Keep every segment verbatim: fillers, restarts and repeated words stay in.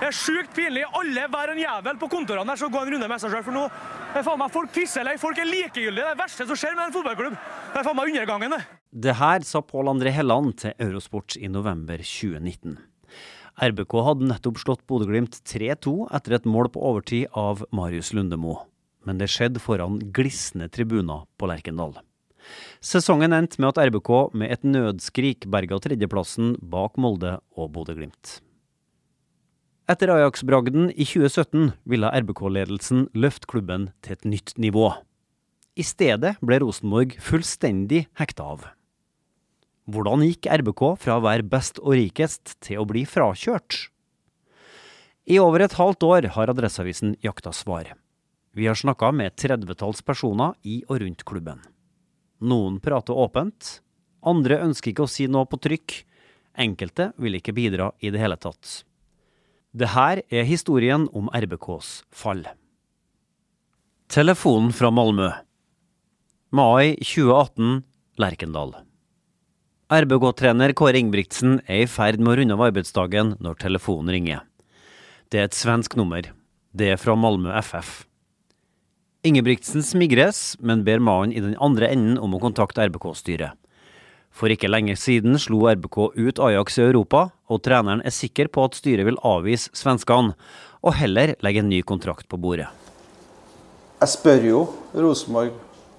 Det er sjukt pinlig. Alle hver en jævel på kontorene der så går en runde med seg selv, for nå er faen meg folk pisselei. Folk er likegyldige. Det er det verste som skjer med en fotballklubb. Det er faen meg undergangen, det. Det her sa Pål André Helland til Eurosport i november tjue nitten. R B K hadde nettopp slått Bodø/Glimt tre to etter et mål på overtid av Marius Lundemo. Men det skjedde foran glissende tribuner på Lerkendal. Sesongen endte med at R B K med et nødskrik berga tredjeplassen bak Molde og Bodø/Glimt. Etter Ajax-bragden i tjue sytten ville R B K-ledelsen løfte klubben til et nytt nivå. I stedet ble Rosenborg fullstendig hekta av. Hvordan gikk R B K fra å være best og rikest til å bli frakjørt? I over et halvt år har Adresseavisen jakta svar. Vi har snakket med tredvetalls personer i og rundt klubben. Noen prater åpent, andre ønsker ikke å si noe på trykk, enkelte vil ikke bidra i det hele tatt. Det her er historien om R B K's fall. Telefonen fra Malmö. Mai tjue atten, Lerkendal. R B K-trener Kåre Ingebrigtsen er i ferd med å runde av arbeidsdagen når telefonen ringer. Det er et svensk nummer. Det er fra Malmö F F. Ingebrigtsen smigres, men ber mannen i den andre enden om å kontakte R B K-styret. For ikke lenge siden slo R B K ut Ajax i Europa, og treneren er sikker på at styret vil avvise svenskene, og heller legge en ny kontrakt på bordet. Jeg spør jo Rosenborg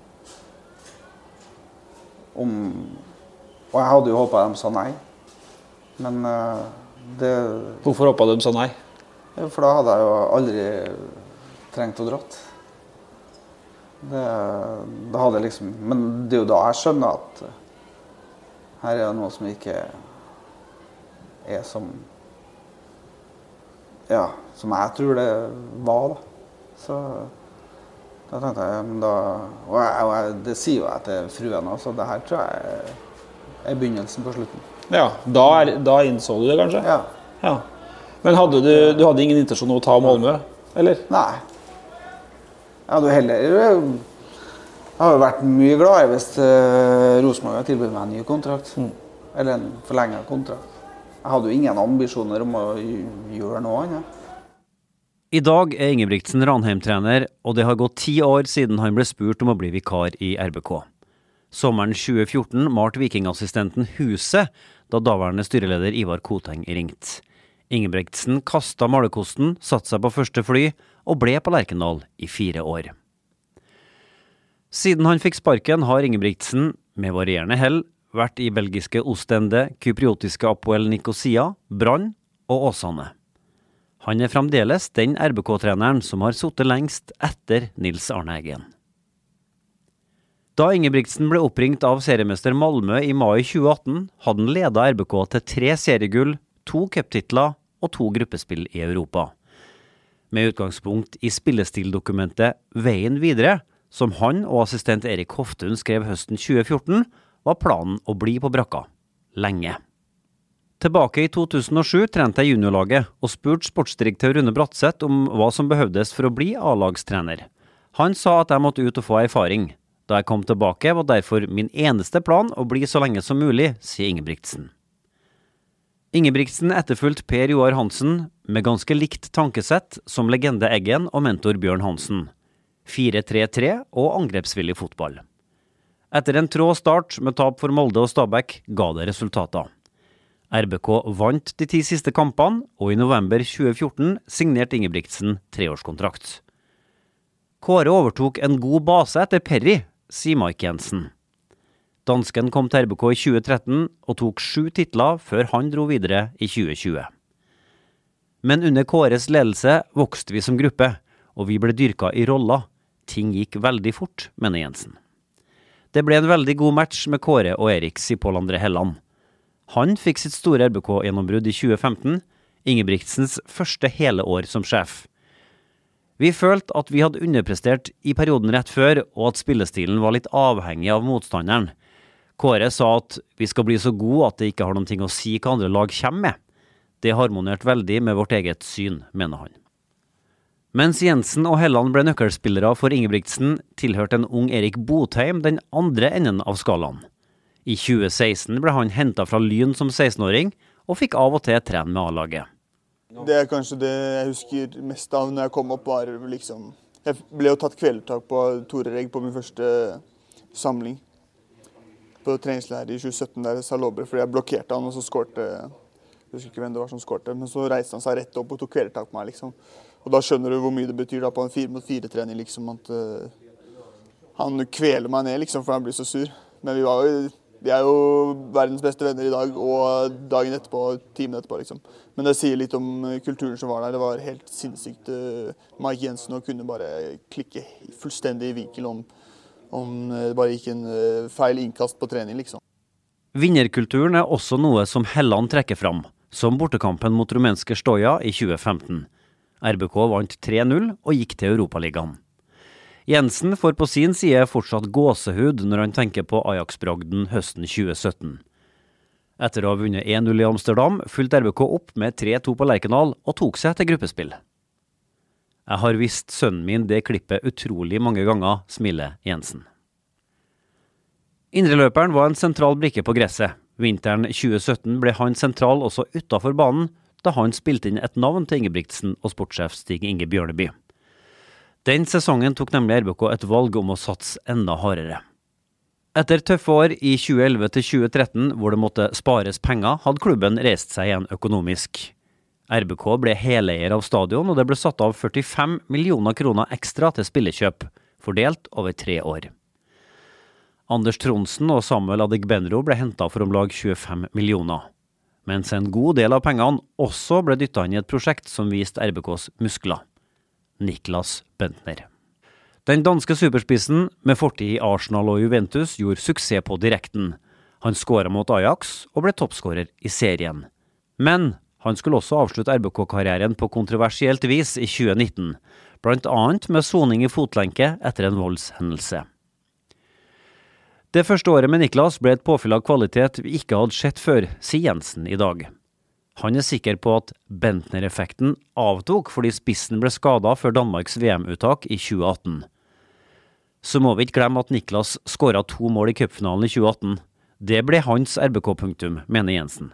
om, og jeg hadde jo håpet de sa nei, men det... Hvorfor håpet de sa nei? For da hadde jeg jo aldri trengt å dratt. Det, det hadde liksom, men det er jo da jeg skjønner at her er det noe som ikke er som, ja, som jeg tror det var da. Så da tenkte jeg, men da, og, jeg, og jeg, det sier jo jeg til fruen også, det her tror jeg er begynnelsen på slutten. Ja, da, er, da innså du det kanskje? Ja. Ja. Men hadde du, du hadde ingen intensjon å ta Malmö, eller? Nei. Jeg hadde jo heller, jeg har jo vært mye glad i hvis uh, Rosenborg har tilbudt meg en ny kontrakt, mm. eller en forlenget kontrakt. Jeg hadde jo ingen ambisjoner om å gjøre noe annet. I dag er Ingebrigtsen Ranheim-trener, og det har gått ti år siden han ble spurt om å bli vikar i R B K. Sommeren tjue fjorten malte vikingassistenten huset da daværende styreleder Ivar Koteng ringte. Ingebrigtsen kastet malerkosten, satt seg på første fly og ble på Lerkendal i fire år. Siden han fikk sparken har Ingebrigtsen, med varierende hell, vært i belgiske Ostende, kypriotiske Apoel Nicosia, Brann og Åsane. Han er fremdeles den R B K-treneren som har sittet lengst etter Nils Arne Eggen. Da Ingebrigtsen ble oppringt av seriemester Malmö i mai tjue atten, hadde han ledet R B K til tre seriegull, to cuptitler og to gruppespill i Europa. Med utgangspunkt i spillestildokumentet Veien videre, som han og assistent Erik Hoftun skrev høsten tjue fjorten, var planen å bli på brakka. Lenge. Tilbake i to tusen og sju trente jeg juniorlaget og spurte sportsdirektør Rune Bratseth om hva som behøvdes for å bli A-lagstrener. Han sa at jeg måtte ut og få erfaring. Da jeg kom tilbake var derfor min eneste plan å bli så lenge som mulig, sier Ingebrigtsen. Ingebrigtsen etterfulgte Per Joar Hansen med ganske likt tankesett som legende Eggen og mentor Bjørn Hansen. fire tre tre og angrepsvillig fotball. Etter en trå start med tap for Molde og Stabæk ga det resultater. R B K vant de ti siste kampene, og i november tjue fjorten signerte Ingebrigtsen treårskontrakt. Kåre overtok en god base etter Perry, sier Mike Jensen. Dansken kom til R B K i tjue tretten og tok sju titler før han dro videre i tjue tjue. Men under Kåres ledelse vokste vi som gruppe, og vi ble dyrka i roller. Ting gikk veldig fort, mener Jensen. Det ble en veldig god match med Kåre og Erik, sier Pål André Helland. Han fikk sitt store R B K-gjennombrudd i tjue femten, Ingebrigtsens første hele år som sjef. Vi følte at vi hadde underprestert i perioden rett før, og at spillestilen var litt avhengig av motstanderen. Kåre sa at vi skal bli så gode at det ikke har noen ting å si hva andre lag kommer med. Det harmonerte veldig med vårt eget syn, mener han. Mens Jensen og Helland ble nøkkelspillere for Ingebrigtsen, tilhørte en ung Erik Botheim den andre enden av skalaen. I tjue seksten ble han hentet fra Lyn som seksten-åring, og fikk av og til trene med A-laget. Det er kanskje det jeg husker mest av når jeg kom opp, var liksom... Jeg ble jo tatt kvelertak på Tore Regg på min første samling. På treningslærer i tjue sytten der sa Låber, fordi jeg blokkerte han, og så skårte... Jeg husker ikke hvem det var som skårte, men så reiste han seg rett opp og tok kvelertak på meg, liksom. Og da skjønner du hvor mye det betyr da på en fire mot fire trening, liksom, at uh, han kveler meg ned, liksom, for han blir så sur. Men vi var jo... Vi er jo verdens beste venner i dag, og dagen etterpå, timen etterpå, liksom. Men det sier litt om kulturen som var der. Det var helt sinnssykt. Mike Jensen og kunne bare klikke fullstendig i vinkel om, om det bare gikk en feil innkast på trening, liksom. Vinnerkulturen er også noe som Helland trekker fram, som bortekampen mot rumenske Stoja i tjue femten. R B K vant tre null og gikk til Europaligaen. Jensen får på sin side fortsatt gåsehud når han tenker på Ajax-bragden høsten tjue sytten. Etter å ha vunnet en null i Amsterdam, fulgte R B K opp med tre to på Lerkendal og tok seg til gruppespill. Jeg har visst sønnen min det klippet utrolig mange ganger, smiler Jensen. Indreløperen var en sentral brikke på gresset. Vinteren tjue sytten ble han sentral også utenfor banen, da han spilte inn et navn til Ingebrigtsen og sportssjef Stig Inge Bjørneby. Den sesongen tok nemlig R B K et valg om å satse enda hardere. Etter tøffe år i tjue elleve til tjue tretten, hvor det måtte spares penger, hadde klubben reist seg igjen økonomisk. R B K ble heleier av stadion, og det ble satt av førtifem millioner kroner ekstra til spillekjøp, fordelt over tre år. Anders Tronsen og Samuel Adegbenro ble hentet for om lag tjuefem millioner, mens en god del av pengene også ble dyttet inn i et prosjekt som viste R B Ks muskler. Niklas Bentner. Den danske superspissen med fortid i Arsenal og Juventus gjorde suksess på direkten. Han skåret mot Ajax og ble toppskårer i serien. Men han skulle også avslutte R B K-karrieren på kontroversielt vis i tjue nitten, blant annet med soning i fotlenke etter en voldshendelse. Det første året med Niklas ble et påfyll av kvalitet vi ikke hadde sett før, sier Jensen i dag. Han er sikker på at Bentner-effekten avtok fordi spissen ble skadet før Danmarks V M-uttak i tjue atten. Så må vi ikke glemme at Niklas skåret to mål i cupfinalen i tjue atten. Det ble hans R B K-punktum, mener Jensen.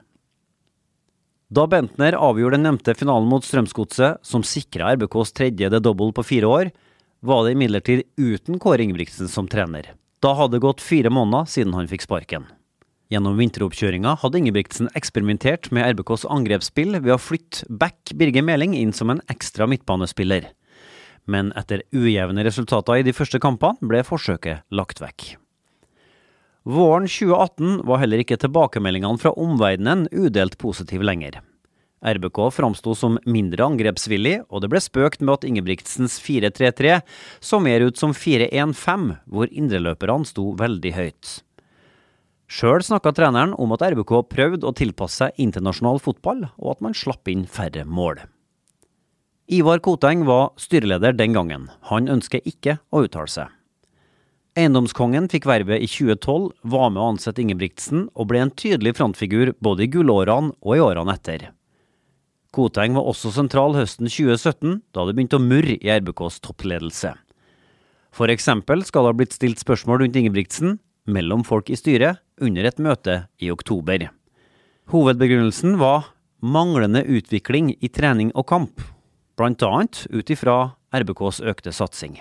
Da Bentner avgjorde den nevnte finalen mot Strømsgodset, som sikret R B Ks tredje det dobbel på fire år, var det imidlertid uten Kåre Ingebrigtsen som trener. Da hadde det gått fire måneder siden han fikk sparken. Gjennom vinteroppkjøringa hadde Ingebrigtsen eksperimentert med R B Ks angrepsspill ved å flytte back Birger Meling inn som en ekstra midtbanespiller. Men etter ujevne resultater i de første kampene ble forsøket lagt vekk. Våren tjue atten var heller ikke tilbakemeldingene fra omverdenen udelt positiv lenger. R B K framstod som mindre angrepsvillig, og det ble spøkt med at Ingebrigtsens fire tre tre så mer ut som fire en fem, hvor indreløperne sto veldig høyt. Selv snakket treneren om at R B K prøvde å tilpasse seg internasjonal fotball, og at man slapp inn færre mål. Ivar Koteng var styreleder den gangen. Han ønsker ikke å uttale seg. Eiendomskongen fikk vervet i tjue tolv, var med å ansette Ingebrigtsen og ble en tydelig frontfigur både i gullårene og i årene etter. Koteng var også sentral høsten tjue sytten, da det begynte å murre i R B Ks toppledelse. For eksempel skal det ha blitt stilt spørsmål rundt Ingebrigtsen mellom folk i styret under et møte i oktober. Hovedbegrunnelsen var manglende utvikling i trening og kamp, blant annet ut ifra R B Ks økte satsing.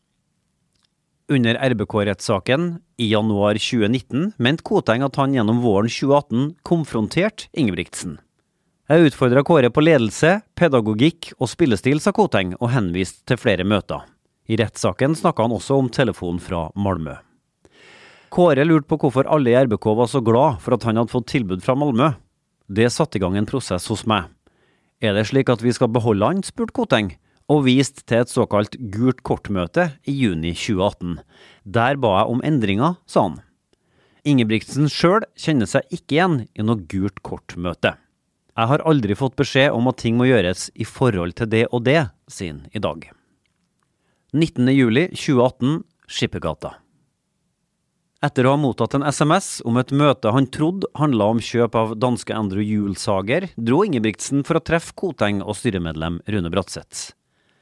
Under R B K-rettssaken i januar tjue nitten mente Koteng at han gjennom våren tjue atten konfronterte Ingebrigtsen. Jeg utfordret Kåre på ledelse, pedagogikk og spillestil, sa Koteng, og henviste til flere møter. I rettssaken snakket han også om telefonen fra Malmö. Kåre lurte på hvorfor alle i R B K var så glad for at han hadde fått tilbud fra Malmö. Det satte i gang en prosess hos meg. Er det slik at vi skal beholde han, spurte Koteng, og viste til et såkalt gult kortmøte i juni tjue atten. Der ba jeg om endringer, sa han. Ingebrigtsen selv kjenner seg ikke igjen i noe gult kortmøte. Jeg har aldri fått beskjed om at ting må gjøres i forhold til det og det, sier han i dag. nittende juli tjue atten, Skippergata. Etter å ha mottatt en S M S om et møte han trodde handlet om kjøp av danske Andrew Jules-sager, dro Ingebrigtsen for å treffe Koteng og styremedlem Rune Bratseth.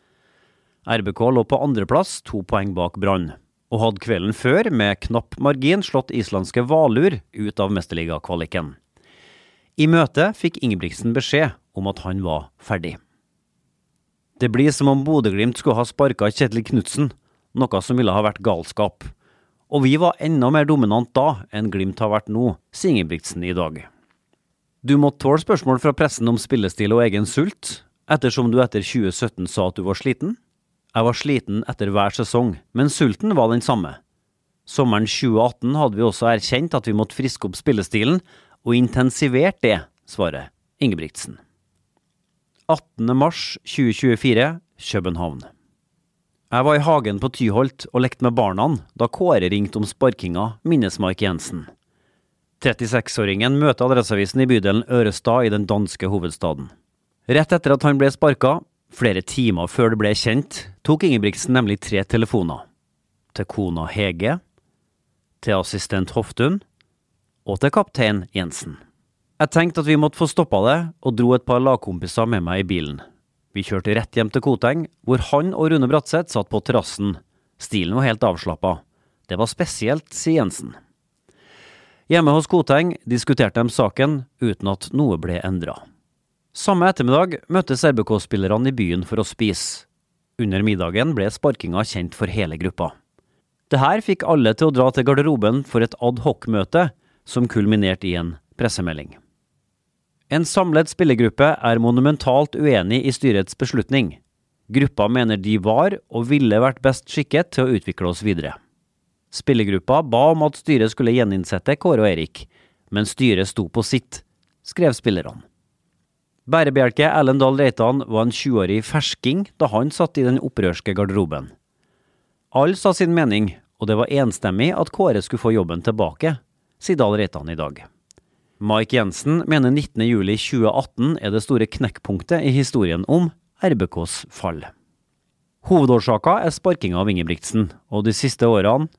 R B K lå på andreplass, to poeng bak Brann, og hadde kvelden før med knapp margin slått islandske Valur ut av mesterligakvaliken. I møtet fikk Ingebrigtsen beskjed om at han var ferdig. Det blir som om Bodø-Glimt skulle ha sparket Kjetil Knudsen, noe som ville ha vært galskap. Og vi var enda mer dominant da enn Glimt har vært nå, sier Ingebrigtsen i dag. Du måtte tåle spørsmål fra pressen om spillestil og egen sult, ettersom du etter tjue sytten sa at du var sliten. Jeg var sliten etter hver sesong, men sulten var den samme. Sommeren tjue atten hadde vi også erkjent at vi måtte friske opp spillestilen, og intensivert det, svarer Ingebrigtsen. attende mars tjue tjuefire, København. Jeg var i hagen på Tyholt og lekte med barna da Kåre ringte om sparkinga, minnes Mike Jensen. trettiseks-åringen møter Adresseavisen i bydelen Ørestad i den danske hovedstaden. Rett etter at han ble sparket, flere timer før det ble kjent, tok Ingebrigtsen nemlig tre telefoner. Til kona Hege, til assistent Hoftun og til kaptein Jensen. Jeg tenkte at vi måtte få stoppet det, og dro et par lagkompiser med meg i bilen. Vi kjørte rett hjem til Koteng, hvor han og Rune Bratseth satt på terrassen. Stilen var helt avslappet. Det var spesielt, sier Jensen. Hjemme hos Koteng diskuterte de saken uten at noe ble endret. Samme ettermiddag møttes R B K-spillerne i byen for å spise. Under middagen ble sparkinga kjent for hele gruppa. Det her fikk alle til å dra til garderoben for et ad hoc-møte som kulminerte i en pressemelding. En samlet spillergruppe er monumentalt uenig i styrets beslutning. Gruppa mener de var og ville vært best skikket til å utvikle oss videre. Spillergruppa ba om at styret skulle gjeninnsette Kåre og Erik, men styret sto på sitt, skrev spillerne. Bærebjelke Erlend Dahl Reitan var en tjueårig fersking da han satt i den opprørske garderoben. Alle sa sin mening, og det var enstemmig at Kåre skulle få jobben tilbake, sier Dahl Reitan i dag. Mike Jensen mener nittende juli tjue atten er det store knekkpunktet i historien om R B K's fall. Hovedårsaka er sparkinga av Ingebrigtsen, og de siste årene,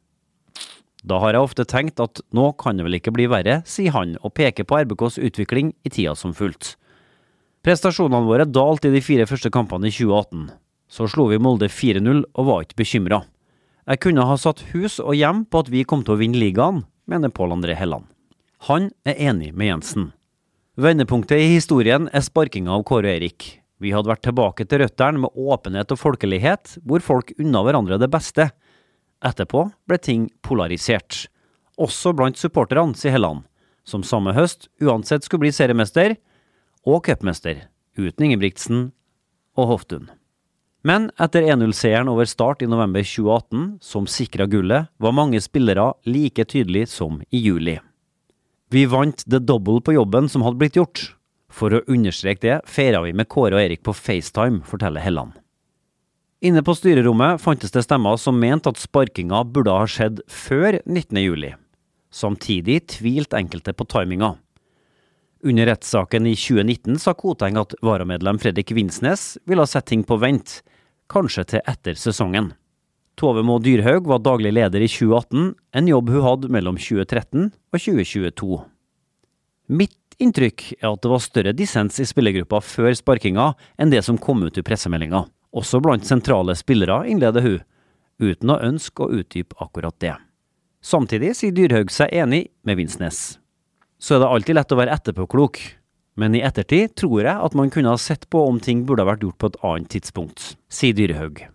da har jeg ofte tenkt at nå kan det vel ikke bli verre, sier han og peker på R B K's utvikling i tida som fulgt. Prestasjonene våre dalt i de fire første kampene i tjue atten. Så slo vi Molde fire null og var ikke bekymret. Jeg kunne ha satt hus og hjem på at vi kom til å vinne ligaen, mener Pål André Helland. Han er enig med Jensen. Vendepunktet i historien er sparkinga av Kåre og Erik. Vi hadde vært tilbake til røtteren med åpenhet og folkelighet, hvor folk unna hverandre det beste. Etterpå ble ting polarisert. Også blant supporterne, sier Helland, som samme høst uansett skulle bli seriemester og cupmester, uten Ingebrigtsen og Hoftun. Men etter en null-seieren over Start i november tjue atten, som sikret gullet, var mange spillere like tydelig som i juli. Vi vant det double på jobben som hadde blitt gjort. For å understreke det, feiret vi med Kåre og Erik på FaceTime, forteller Helland. Inne på styrerommet fantes det stemmer som mente at sparkinga burde ha skjedd før nittende juli. Samtidig tvilte enkelte på timinga. Under rettssaken i tjue nitten sa Koteng at varamedlem Fredrik Vinsnes ville sette ting på vent, kanskje til etter sesongen. Tove Mo Dyrhaug var daglig leder i tjue atten, en jobb hun hadde mellom tjue tretten og tjue tjueto. Mitt inntrykk er at det var større dissens i spillergruppa før sparkinga enn det som kom ut i pressemeldinga. Også blant sentrale spillere, innleder hun, uten å ønske å utdype akkurat det. Samtidig sier Dyrhaug seg enig med Vinsnes. Så er det alltid lett å være etterpåklok, men i ettertid tror jeg at man kunne ha sett på om ting burde ha vært gjort på et annet tidspunkt, sier Dyrhaug.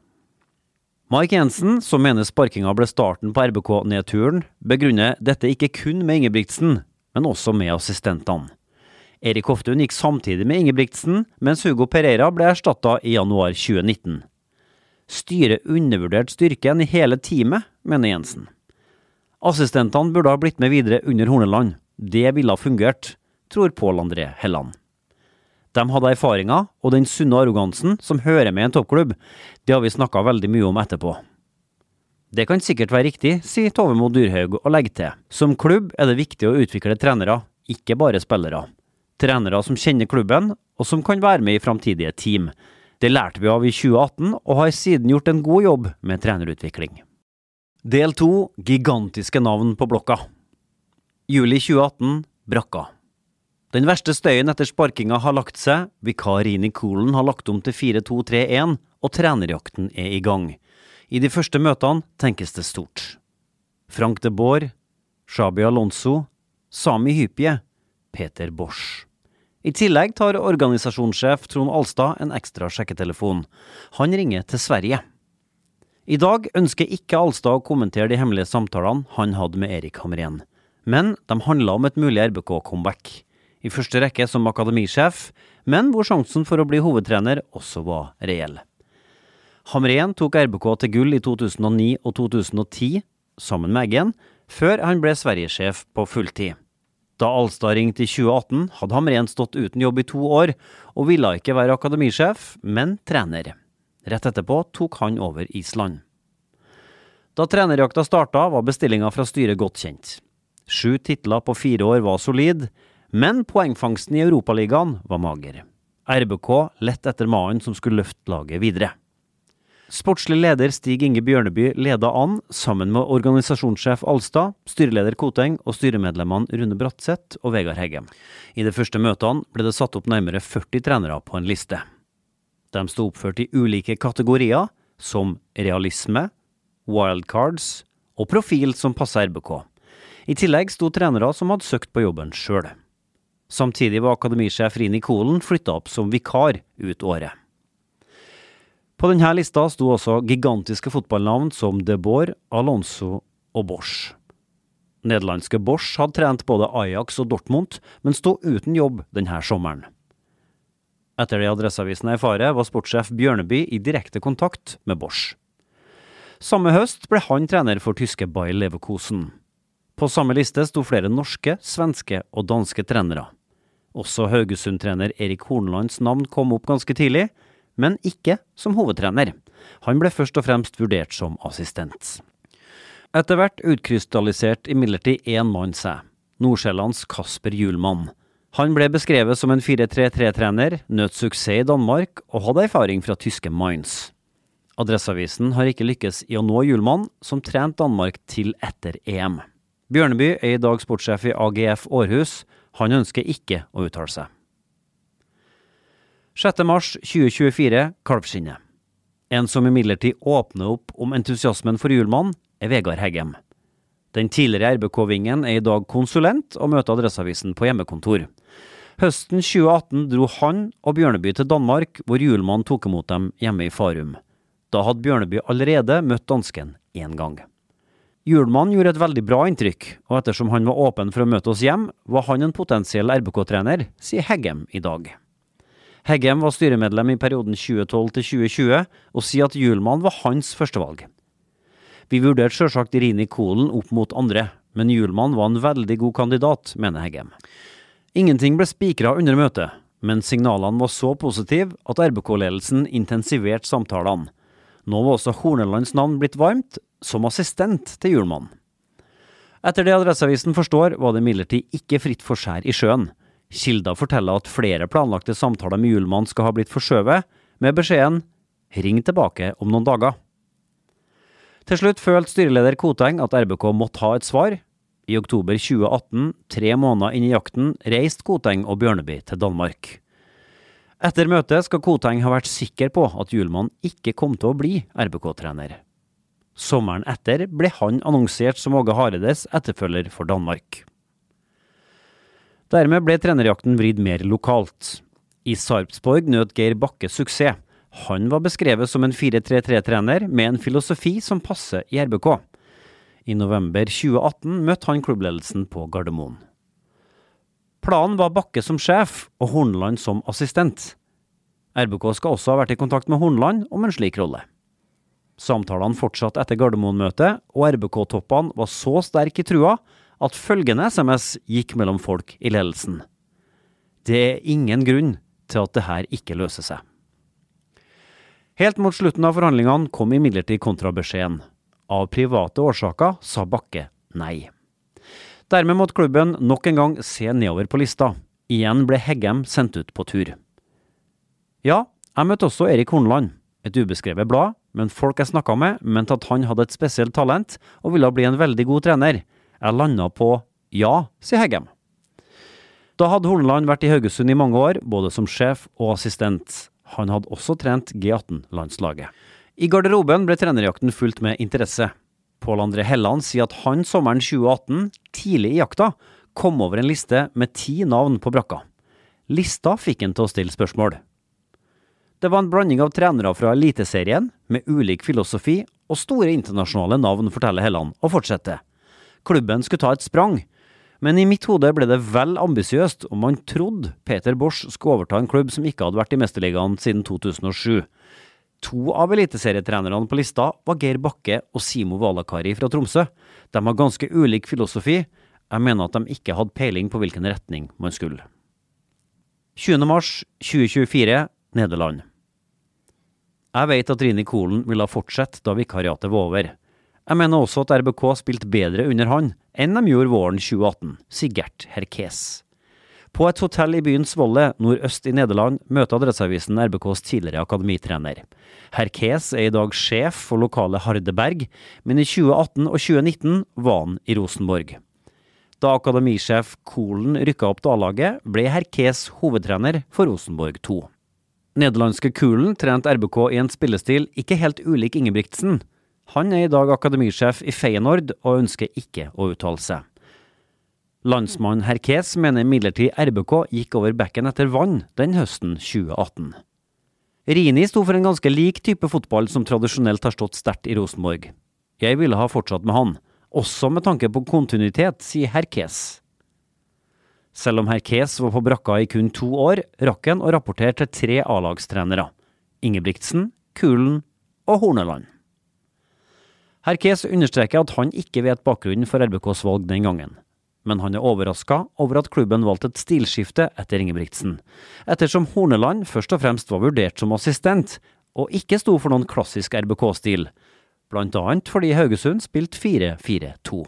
Mike Jensen, som mener sparkinga ble starten på R B K-nedturen, begrunner dette ikke kun med Ingebrigtsen, men også med assistentene. Erik Hoftun gikk samtidig med Ingebrigtsen, mens Hugo Pereira ble erstattet i januar tjue nitten. Styret undervurderte styrken i hele teamet, mener Jensen. Assistentene burde ha blitt med videre under Horneland. Det ville ha fungert, tror Pål André Helland. De hadde erfaringer, og den sunne arrogansen som hører med en toppklubb, det har vi snakket veldig mye om etterpå. Det kan sikkert være riktig, sier Tove Mo Dyrhaug og legger til. Som klubb er det viktig å utvikle trenere, ikke bare spillere. Trenere som kjenner klubben, og som kan være med i framtidige team. Det lærte vi av i tjue atten, og har siden gjort en god jobb med trenerutvikling. Del to, gigantiske navn på blokka. Juli tjue atten, brakka. Den verste støyen etter sparkinga har lagt seg, vikar Rini Kolen har lagt om til fire to tre en, og trenerjakten er i gang. I de første møtene tenkes det stort. Frank de Boer, Xabi Alonso, Sami Hypie, Peter Bosch. I tillegg tar organisasjonssjef Trond Alstad en ekstra sjekketelefon. Han ringer til Sverige. I dag ønsker ikke Alstad å kommentere de hemmelige samtalene han hadde med Erik Hamrén. Men de handler om et mulig R B K-comeback. I første rekke som akademisjef, men hvor sjansen for å bli hovedtrener også var reell. Hamrén tok R B K til gull i to tusen og ni og to tusen og ti, sammen med Eggen, før han ble Sverigesjef på fulltid. Da Alstad ringte i tjue atten, hadde Hamrén stått uten jobb i to år, og ville ikke være akademisjef, men trener. Rett etterpå tok han over Island. Da trenerjakta startet, var bestillingen fra styret godt kjent. Sju titler på fire år var solid, men poengfangsten i Europaligaen var mager. R B K lett etter mannen som skulle løfte laget videre. Sportslig leder Stig Inge Bjørneby ledet an sammen med organisasjonssjef Alstad, styreleder Koteng og styremedlemmene Rune Bratseth og Vegard Heggem. I de første møtene ble det satt opp nærmere førti trenere på en liste. De stod oppført i ulike kategorier, som realisme, wildcards og profil som passet R B K. I tillegg stod trenere som hadde søkt på jobben selv. Samtidig var akademisjef Rini Kolen flyttet opp som vikar ut året. På denne lista sto også gigantiske fotballnavn som De Boer, Alonso og Bosch. Nederlandske Bosch hadde trent både Ajax og Dortmund, men stod uten jobb denne sommeren. Etter det Adresseavisen erfarer, var sportssjef Bjørneby i direkte kontakt med Bosch. Samme høst ble han trener for tyske Bayer Leverkusen. På samme liste sto flere norske, svenske og danske trenere. Også Haugesund-trener Erik Hornelands navn kom opp ganske tidlig, men ikke som hovedtrener. Han ble først og fremst vurdert som assistent. Etter hvert utkrystallisert imidlertid en mann seg, Nordsjællands Kasper Hjulmann. Han ble beskrevet som en fire tre tre-trener, nøt suksess i Danmark og hadde erfaring fra tyske Mainz. Adresseavisen har ikke lykkes i å nå Hjulmann, som trente Danmark til etter E M. Bjørneby er i dag sportssjef i A G F Århus. Han ønsker ikke å uttale seg. sjette mars tjue tjuefire, Kalvskinnet. En som imidlertid åpner opp om entusiasmen for Hjulmann, er Vegard Heggem. Den tidligere R B K-vingen er i dag konsulent og møter Adresseavisen på hjemmekontor. Høsten tjue atten dro han og Bjørneby til Danmark, hvor Hjulmann tok imot dem hjemme i Farum. Da hadde Bjørneby allerede møtt dansken en gang. Hjulmann gjorde et veldig bra inntrykk, og ettersom han var åpen for å møte oss hjem, var han en potensiell R B K-trener, sier Heggem i dag. Heggem var styremedlem i perioden tjue tolv til tjue tjue, og sier at Hjulmann var hans førstevalg. Vi vurderte selvsagt Rini Kolen opp mot andre, men Hjulmann var en veldig god kandidat, mener Heggem. Ingenting ble spikret under møtet, men signalene var så positive at R B K-ledelsen intensiverte samtalene. Nå var også Hornelands navn blitt varmt, som assistent til Hjulmann. Etter det Adresseavisen forstår, var det imidlertid ikke fritt for skjær i sjøen. Kilder forteller at flere planlagte samtaler med Hjulmann skal ha blitt forskjøvet, med beskjeden «Ring tilbake om noen dager». Til slutt følte styreleder Koteng at R B K måtte ha et svar. I oktober tjue atten, tre måneder inn i jakten, reiste Koteng og Bjørneby til Danmark. Etter møtet skal Koteng ha vært sikker på at Hjulmann ikke kom til å bli R B K-trener. Sommeren etter ble han annonsert som Åge Hareides etterfølger for Danmark. Dermed ble trenerjakten vridd mer lokalt. I Sarpsborg nøt Geir Bakke suksess. Han var beskrevet som en fire tre tre-trener med en filosofi som passer i R B K. I november tjue atten møtte han klubbledelsen på Gardermoen. Planen var Bakke som sjef og Horneland som assistent. R B K skal også ha vært i kontakt med Horneland om en slik rolle. Samtalene fortsatte etter Gardermoen-møtet, og R B K-toppene var så sterk i trua at følgende S M S gikk mellom folk i ledelsen. Det er ingen grunn til at det her ikke løser seg. Helt mot slutten av forhandlingene kom imidlertid kontrabeskjeden. Av private årsaker sa Bakke nei. Dermed måtte klubben nok en gang se nedover på lista. Igjen ble Heggem sendt ut på tur. Ja, jeg møtte også Erik Horneland, et ubeskrevet blad, men folk jeg snakket med mente at han hadde et spesielt talent og ville bli en veldig god trener. Jeg landet på ja, sier Heggem. Da hadde Horneland vært i Haugesund i mange år, både som sjef og assistent. Han hadde også trent G atten-landslaget. I garderoben ble trenerjakten fulgt med interesse. Pål André Helland sier at han sommeren tjue atten, tidlig i jakta, kom over en liste med ti navn på brakka. Lista fikk han til å stille spørsmål. Det var en blanding av trenere fra eliteserien, med ulik filosofi og store internasjonale navn, forteller Helland, og fortsetter. Klubben skulle ta et sprang, men i mitt hode ble det vel ambisiøst, og man trodde Peter Bosch skulle overta en klubb som ikke hadde vært i Mesterligaen siden to tusen og sju. To av eliteserietrenerne på lista var Geir Bakke og Simo Valakari fra Tromsø. De har ganske ulik filosofi. Jeg mener at de ikke hadde peiling på hvilken retning man skulle. tjuende mars tjue tjuefire, Nederland. Jeg vet at Rini Kolen ville ha fortsett da vikariatet var over. Jeg mener også at R B K spilte bedre under han enn de gjorde våren tjue atten, sier Gert Herkes. På et hotell i byen Zwolle, nordøst i Nederland, møter Adresseavisen R B K's tidligere akademitrener. Herkes er i dag sjef for lokale Hardeberg, men i tjue atten og tjue nitten var han i Rosenborg. Da akademisjef Kolen rykket opp til A-laget, ble Herkes hovedtrener for Rosenborg to. Nederlandske Kolen trente R B K i en spillestil ikke helt ulik Ingebrigtsen. Han er i dag akademisjef i Feyenoord og ønsker ikke å uttale seg. Landsmann Herkes mener imidlertid R B K gikk over bekken etter vann den høsten tjue atten. Rini sto for en ganske lik type fotball som tradisjonelt har stått sterkt i Rosenborg. Jeg ville ha fortsatt med han, også med tanke på kontinuitet, sier Herkes. Selv om Herkes var på brakka i kun to år, rakk han å rapportere til tre A-lagstrenere. Ingebrigtsen, Kolen og Horneland. Herkes understreker at han ikke vet bakgrunnen for R B K's valg den gangen. Men han er overrasket over at klubben valgte et stilskifte etter Ingebrigtsen, ettersom Horneland først og fremst var vurdert som assistent, og ikke sto for noen klassisk R B K-stil, blant annet fordi Haugesund spilte fire fire to.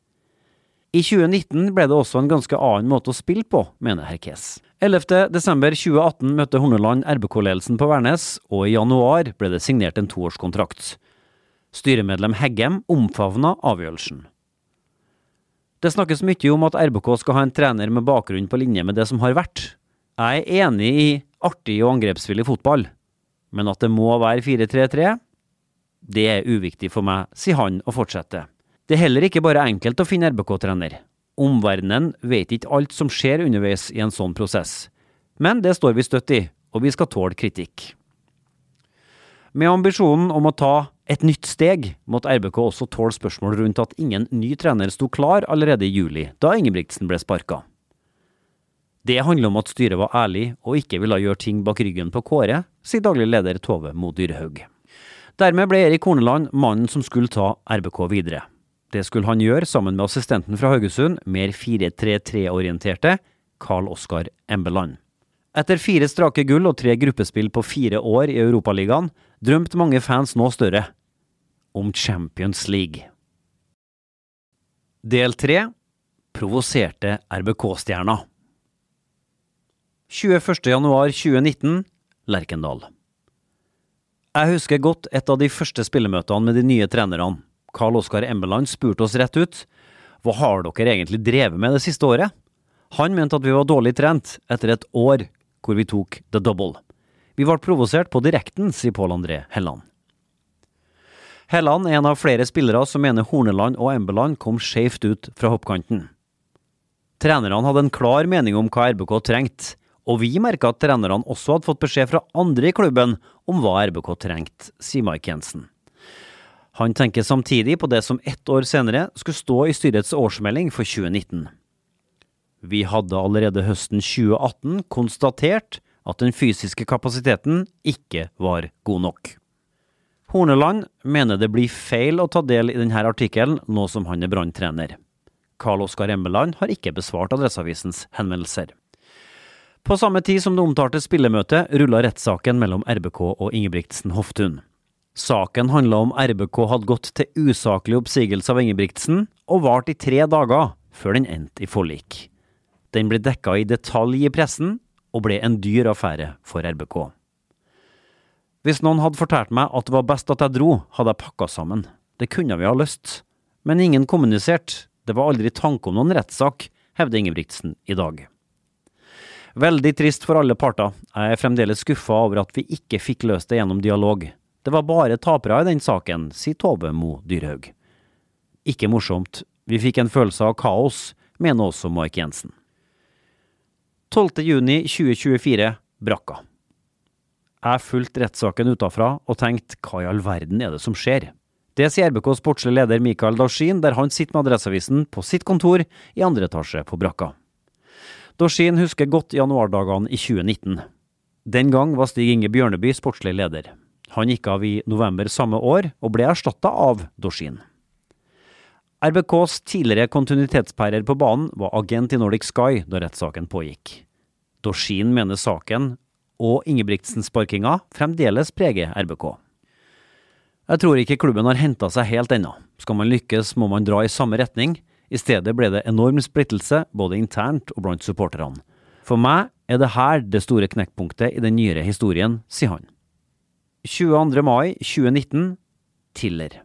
I tjue nitten ble det også en ganske annen måte å spille på, mener Herkes. ellevte desember tjue atten møtte Horneland R B K-ledelsen på Værnes, og i januar ble det signert en toårskontrakt. Styremedlem Heggem omfavna avgjørelsen. Det snakkes mye om at R B K skal ha en trener med bakgrunn på linje med det som har vært. Jeg er enig i artig og angrepsvillig fotball, men at det må være fire tre tre, det er uviktig for meg, sier han og fortsetter. Det er heller ikke bare enkelt å finne R B K-trener. Omverdenen vet ikke alt som skjer underveis i en sånn prosess. Men det står vi støtt i, og vi skal tåle kritikk. Med ambisjonen om å ta et nytt steg, måtte R B K også tåle spørsmål rundt at ingen ny trener sto klar allerede i juli, da Ingebrigtsen ble sparket. Det handler om at styret var ærlig og ikke ville gjøre ting bak ryggen på Kåre, sier daglig leder Tove Mo Dyrhaug. Dermed ble Erik Horneland mannen som skulle ta R B K videre. Det skulle han gjøre sammen med assistenten fra Haugesund, mer fire tre tre-orienterte, Karl Oskar Embeland. Etter fire strake gull og tre gruppespill på fire år i Europaligaen, drømte mange fans nå større om Champions League. Del tre. Provoserte R B K-stjerna. tjueførste januar tjue nitten, Lerkendal. Jeg husker godt et av de første spillemøtene med de nye trenerne. Karl Oskar Embeland spurte oss rett ut, hva har dere egentlig drevet med det siste året? Han mente at vi var dårlig trent etter et år hvor vi tok the double. Vi var provosert på direkten, sier Pål André Helland. Helland er en av flere spillere som mener Horneland og Embeland kom skjevt ut fra hoppkanten. Trenerne hadde en klar mening om hva R B K trengte, og vi merket at trenerne også hadde fått beskjed fra andre i klubben om hva R B K trengte, sier Mike Jensen. Han tenker samtidig på det som ett år senere skulle stå i styrets årsmelding for tjue nitten. Vi hadde allerede høsten tjue atten konstatert at den fysiske kapasiteten ikke var god nok. Horneland mener det blir feil å ta del i denne artikkelen nå som han er branntrener. Karl Oskar Embeland har ikke besvart Adresseavisens henvendelser. På samme tid som det omtalte spillemøtet rullet rettssaken mellom R B K og Ingebrigtsen Hoftun. Saken handlet om R B K hadde gått til usaklig oppsigelse av Ingebrigtsen og vart i tre dager før den endte i forlik. Den ble dekket i detalj i pressen og ble en dyr affære for R B K. Hvis noen hadde fortalt meg at det var best at jeg dro, hadde jeg pakket sammen. Det kunne vi ha lyst. Men ingen kommuniserte. Det var aldri tanke om noen rettssak, hevder Ingebrigtsen i dag. Veldig trist for alle parter. Jeg er fremdeles skuffet over at vi ikke fikk løst det gjennom dialog. Det var bare tapere i den saken, sier Tove Mo Dyrhaug. Ikke morsomt. Vi fikk en følelse av kaos, mener også Mike Jensen. tolvte juni tjue tjuefire, Brakka. Jeg fulgte rettssaken utenfra og tenkte, hva i all verden er det som skjer? Det sier R B K's sportslige leder Mikael Dorsin, der han sitter med Adresseavisen på sitt kontor i andre etasje på Brakka. Dorsin husker godt januardagene i tjue nitten. Den gang var Stig Inge Bjørneby sportslig leder. Han gikk av i november samme år og ble erstattet av Dorsin. R B K's tidligere kontinuitetspærer på banen var agent i Nordic Sky da rettssaken pågikk. Dorsin mener saken og Ingebrigtsen-sparkinga fremdeles preger R B K. Jeg tror ikke klubben har hentet seg helt ennå. Skal man lykkes må man dra i samme retning. I stedet ble det enorm splittelse både internt og blant supporterne. For meg er det her det store knekkpunktet i den nyere historien, sier han. tjueandre mai tjue nitten, Tiller.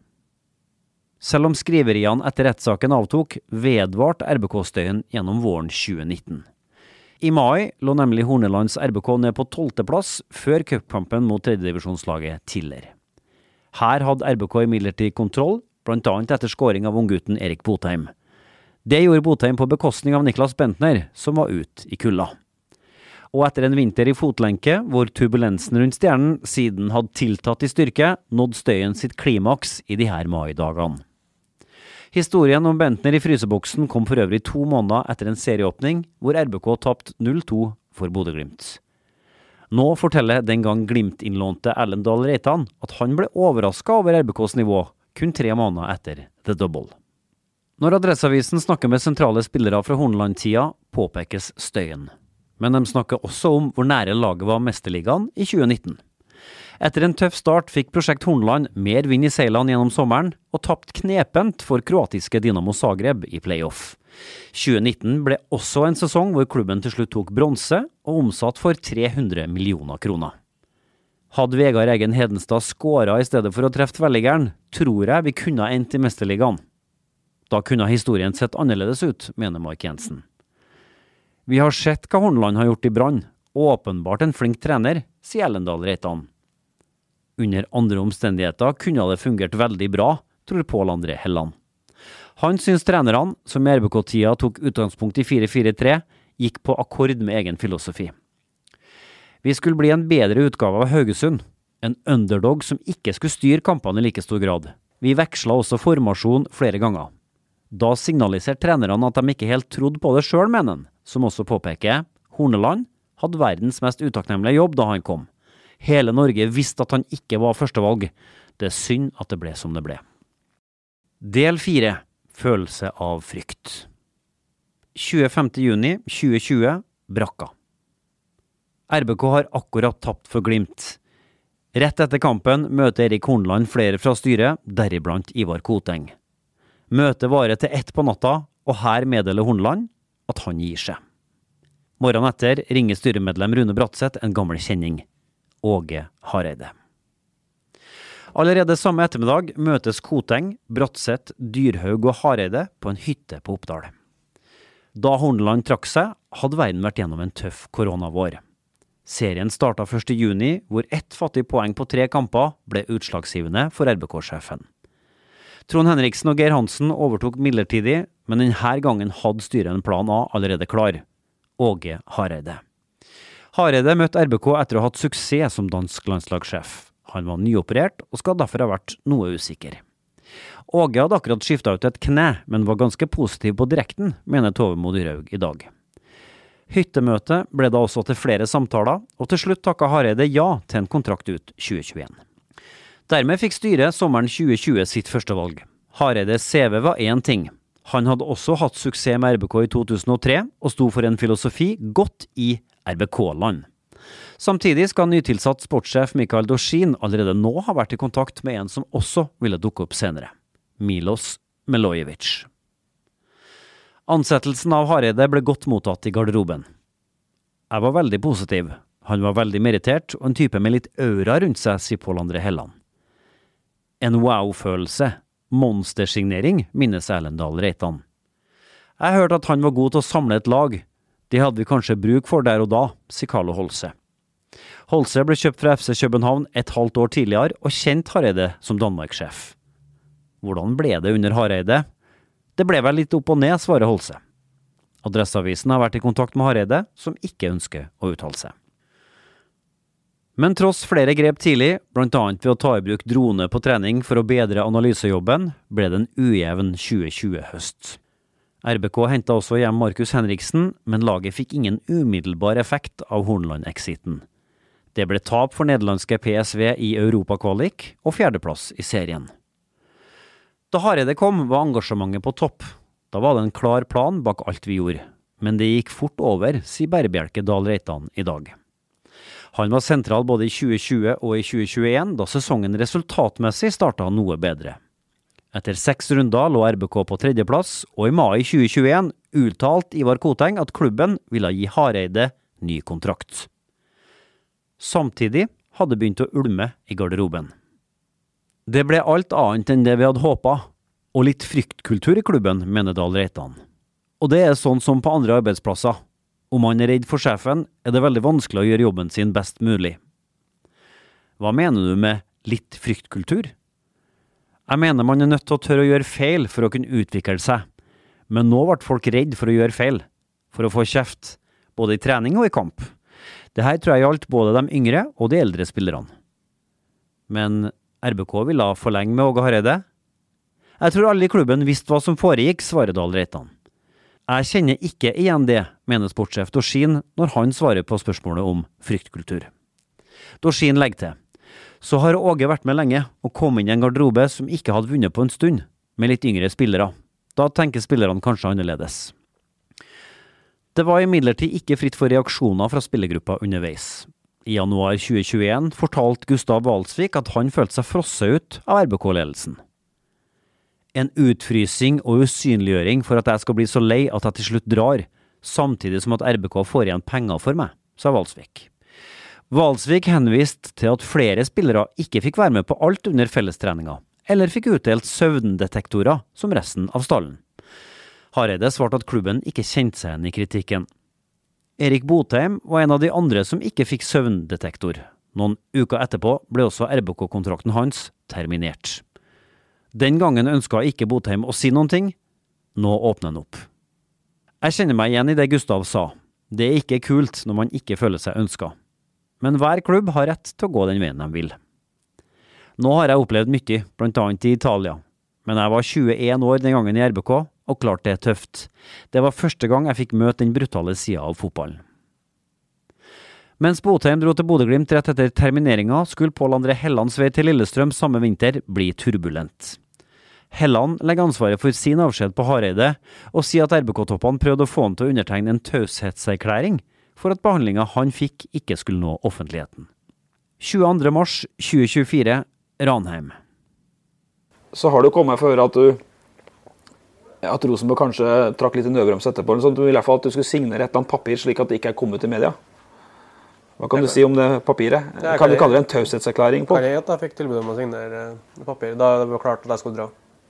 Selv om skriveriene etter rettssaken avtok, vedvarte R B K-støyen gjennom våren tjue nitten. I mai lå nemlig Hornelands R B K ned på tolvte plass før cupkampen mot tredjedivisjonslaget Tiller. Her hadde R B K imidlertid kontroll, blant annet etter skåring av unggutten Erik Botheim. Det gjorde Botheim på bekostning av Niklas Bentner, som var ut i kulda. Og etter en vinter i fotlenke, hvor turbulensen rundt stjernen siden hadde tiltatt i styrke, nådde støyen sitt klimaks i de her mai-dagene. Historien om Bentner i fryseboksen kom for øvrig to måneder etter en serieåpning, hvor R B K tapt null to for Bodø/Glimt. Nå forteller den gang Glimt-innlånte Erlend Dahl Reitan at han ble overrasket over R B K's nivå kun tre måneder etter The Double. Når Adresseavisen snakker med sentrale spillere fra Horneland-tida, påpekes støyen. Men de snakker også om hvor nære laget var mesterligaen i tjue nitten. Etter en tøff start fikk Prosjekt Horneland mer vind i seilene gjennom sommeren, og tapt knepent for kroatiske Dinamo Zagreb i playoff. tjue nitten ble også en sesong hvor klubben til slutt tok bronse og omsatt for tre hundre millioner kroner. Hadde Vegard Eggen Hedenstad skåret i stedet for å treffe tverrliggeren, tror jeg vi kunne ha endt i mesterligaen. Da kunne historien sett annerledes ut, mener Mike Jensen. Vi har sett hva Horneland har gjort i Brann. Åpenbart en flink trener, sier Ellendal Reitan. Under andre omstendigheter kunne det fungert veldig bra, tror Pål André Helland. Han syns trenerne, som i R B K-tida tok utgangspunkt i fire fire tre, gikk på akkord med egen filosofi. Vi skulle bli en bedre utgave av Haugesund, en underdog som ikke skulle styre kampene i like stor grad. Vi veksla også formasjon flere ganger. Da signaliserte trenerne at de ikke helt trodde på det selv, mener han, som også påpeker, Horneland hadde verdens mest utakknemlige jobb da han kom. Hele Norge visste at han ikke var førstevalg. Det er synd at det ble som det ble. Del fire. Følelse av frykt. tjuefemte juni tjue tjue, Brakka. R B K har akkurat tapt for Glimt. Rett etter kampen møter Erik Horneland flere fra styret, deriblant Ivar Koteng. Møtet varer til ett på natta, og her meddeler Horneland at han gir seg. Morgenen etter ringer styremedlem Rune Bratseth en gammel kjenning, Åge Hareide. Allerede samme ettermiddag møtes Koteng, Bratseth, Dyrhaug og Hareide på en hytte på Oppdal. Da Horneland trakk seg, hadde verden vært gjennom en tøff koronavår. Serien startet først i juni, hvor ett fattig poeng på tre kamper ble utslagsgivende for R B K-sjefen. Trond Henriksen og Geir Hansen overtok midlertidig, men denne gangen hadde styret en plan A allerede klar. Åge Hareide. Hareide møtte R B K etter å ha hatt suksess som dansk landslagssjef. Han var nyoperert og skal derfor ha vært noe usikker. Åge hadde akkurat skiftet ut et kne, men var ganske positiv på direkten, mener Tove Mo Dyrhaug i dag. Hyttemøtet ble da også til flere samtaler, og til slutt takket Hareide ja til en kontrakt ut tjue tjueen. Dermed fikk styret sommeren tjue tjue sitt første valg. Hareides C V var én ting. Han hadde også hatt suksess med R B K i to tusen og tre, og sto for en filosofi godt i R B K-land. Samtidig skal nytilsatt sportssjef Mikael Dorsin allerede nå ha vært i kontakt med en som også ville dukke opp senere. Milos Milojevic. Ansettelsen av Hareide ble godt mottatt i garderoben. Jeg var veldig positiv. Han var veldig meritert, og en type med litt aura rundt seg, sier Pål André Helland. En wow-følelse, monstersignering, minnes Erlendal Reitan. Jeg hørte at han var god til å samle et lag. Det hadde vi kanskje bruk for der og da, sier Carlo Holse. Holse ble kjøpt fra F C København et halvt år tidligere, og kjent Hareide som Danmark-sjef. Hvordan ble det under Hareide? Det ble vel litt opp og ned, svarer Holse. Adresseavisen har vært i kontakt med Hareide, som ikke ønsker å uttale seg. Men tross flere grep tidlig, blant annet ved å ta i bruk drone på trening for å bedre analysejobben, ble det en ujevn tjue tjue-høst. R B K hentet også hjem Markus Henriksen, men laget fikk ingen umiddelbar effekt av Hornland-exiten. Det ble tap for nederlandske P S V i Europakvalik og fjerdeplass i serien. Da Hareide kom, var engasjementet på topp. Da var det en klar plan bak alt vi gjorde. Men det gikk fort over, sier Bærebjelke Dahl Reitan i dag. Han var sentral både i tjue tjue og i tjue tjueen, da sesongen resultatmessig startet noe bedre. Etter seks runder lå R B K på tredjeplass, og i mai tjue tjueen uttalt Ivar Koteng at klubben ville gi Hareide ny kontrakt. Samtidig hadde begynt å ulme i garderoben. Det ble alt annet enn det vi hadde håpet, og litt fryktkultur i klubben, mener Dahl Reitan. Og det er sånn som på andre arbeidsplasser. Om man er redd for sjefen, er det veldig vanskelig å gjøre jobben sin best mulig. Hva mener du med litt fryktkultur? Jeg mener man er nødt til å tørre å gjøre feil for å kunne utvikle seg. Men nå ble folk redd for å gjøre feil, for å få kjeft, både i trening og i kamp. Det her tror jeg gjaldt både de yngre og de eldre spillerne. Men R B K ville forlenge med Åge Hareide. Jeg tror alle i klubben visste hva som foregikk, svarer Dahl Reitan. Jeg kjenner ikke igjen det, mener sportssjef Dorsin når han svarer på spørsmålet om fryktkultur. Dorsin legger til. Så har Åge vært med lenge og kom inn i en garderobe som ikke hadde vunnet på en stund, med litt yngre spillere. Da tenker spillerne kanskje annerledes. Det var imidlertid ikke fritt for reaksjoner fra spillergruppa underveis. I januar tjue tjueen fortalte Gustav Walsvik at han følte seg frosset ut av R B K-ledelsen. En utfrysing og usynliggjøring for at jeg skal bli så lei at jeg til slutt drar, samtidig som at R B K får igjen penger for meg, sa Walsvik. Walsvik henviste til at flere spillere ikke fikk være med på alt under fellestreninga, eller fikk utdelt søvndetektorer som resten av stallen. Hareide svarte at klubben ikke kjente seg igjen i kritikken. Erik Botheim var en av de andre som ikke fikk søvndetektor. Noen uker etterpå ble også R B K-kontrakten hans terminert. Den gangen ønsket ikke Botheim å si noen ting. Nå åpner han opp. Jeg kjenner meg igjen i det Gustav sa. Det er ikke kult når man ikke føler seg ønsket. Men hver klubb har rett til å gå den veien de vil. Nå har jeg opplevd mye, blant annet i Italia. Men jeg var tjueen år den gangen i R B K, og klart det er tøft. Det var første gang jeg fikk møte den brutale siden av fotballen. Mens Botheim dro til Bodø-Glimt rett etter termineringen, skulle Pål André Hellands vei til Lillestrøm samme vinter bli turbulent. Helland legger ansvaret for sin avskjed på Hareide, og sier at R B K-toppene prøvde å få han til å undertegne en taushetserklæring for at behandlingen han fikk ikke skulle nå offentligheten. tjueandre mars tjue tjuefire, Ranheim. Så har det kommet for at du at Rosenborg kanskje trakk litt i nødbrems etterpå, sånn at du ville i hvert fall at du skulle signere et eller annet papir slik at det ikke er kommet til media. Hva kan du si om det papiret? Det kan du kalle det en taushetserklæring på? Det er at jeg fikk tilbud om å signere papir, da det var klart at jeg skulle dra.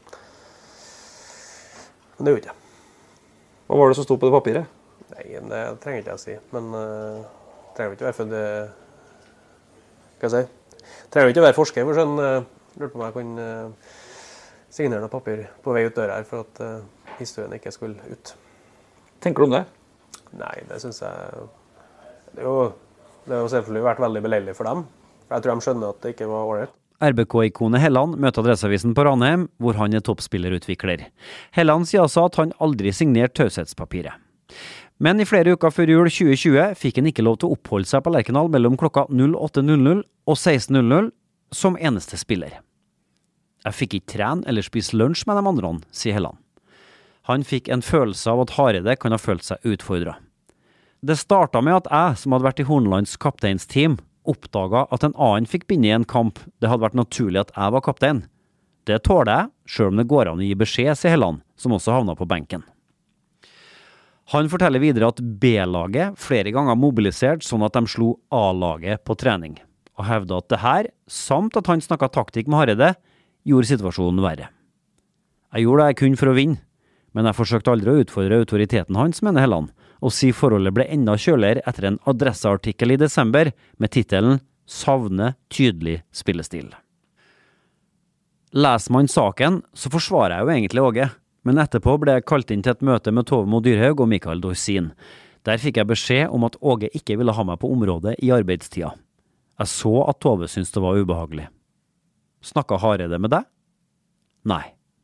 Men det gjorde jeg. Hva var det som stod på det papiret? Nei, det trenger ikke jeg å si, men uh, trenger ikke å være for det, hva skal jeg si? Trenger ikke å være forsker, for sånn, uh, lurte på om jeg kunne uh, signere noe papir på vei ut døra her, for at uh, historien ikke skulle ut. Tenker du om det? Nei, det synes jeg, det er jo, det har jo selvfølgelig vært veldig beleilig for dem. Jeg tror de skjønner at det ikke var ålreit. R B K-ikonet Helland møter Adresseavisen på Ranheim, hvor han er toppspillerutvikler. Helland sier altså at han aldri signerte taushetspapiret. Men i flere uker før jul tjue tjue fikk han ikke lov til å oppholde seg på Lerkendal mellom klokka åtte null null og seksten null null som eneste spiller. Jeg fikk ikke trene eller spise lunsj med de andre, sier Helland. Han fikk en følelse av at Hareide kan ha følt seg utfordret. Det startet med at jeg, som hadde vært i Hornlands kapteinsteam, oppdaget at en annen fikk binne i en kamp det hadde vært naturlig at jeg var kaptein. Det tåler jeg, selv om det går an å gi beskjed, sier Helland, som også havnet på benken. Han forteller videre at B-laget flere ganger mobiliserte sånn at de slo A-laget på trening, og hevder at det her, samt at han snakket taktikk med Hareide, gjorde situasjonen verre. Jeg gjorde det jeg kunne for å vinne, men jeg forsøkte aldri å utfordre autoriteten hans, mener Helland, og si forholdet ble enda kjøligere etter en adresseartikkel i desember med titelen «Savne tydelig spillestil». Leser man saken, så forsvarer jeg jo egentlig Åge, men etterpå ble jeg kalt inn til et møte med Tove Mo Dyrhaug og Mikael Dorsin. Der fikk jeg beskjed om at Åge ikke ville ha meg på området i arbeidstida. Jeg så at Tove syntes det var ubehagelig. Snakket Hareide med deg? Nei.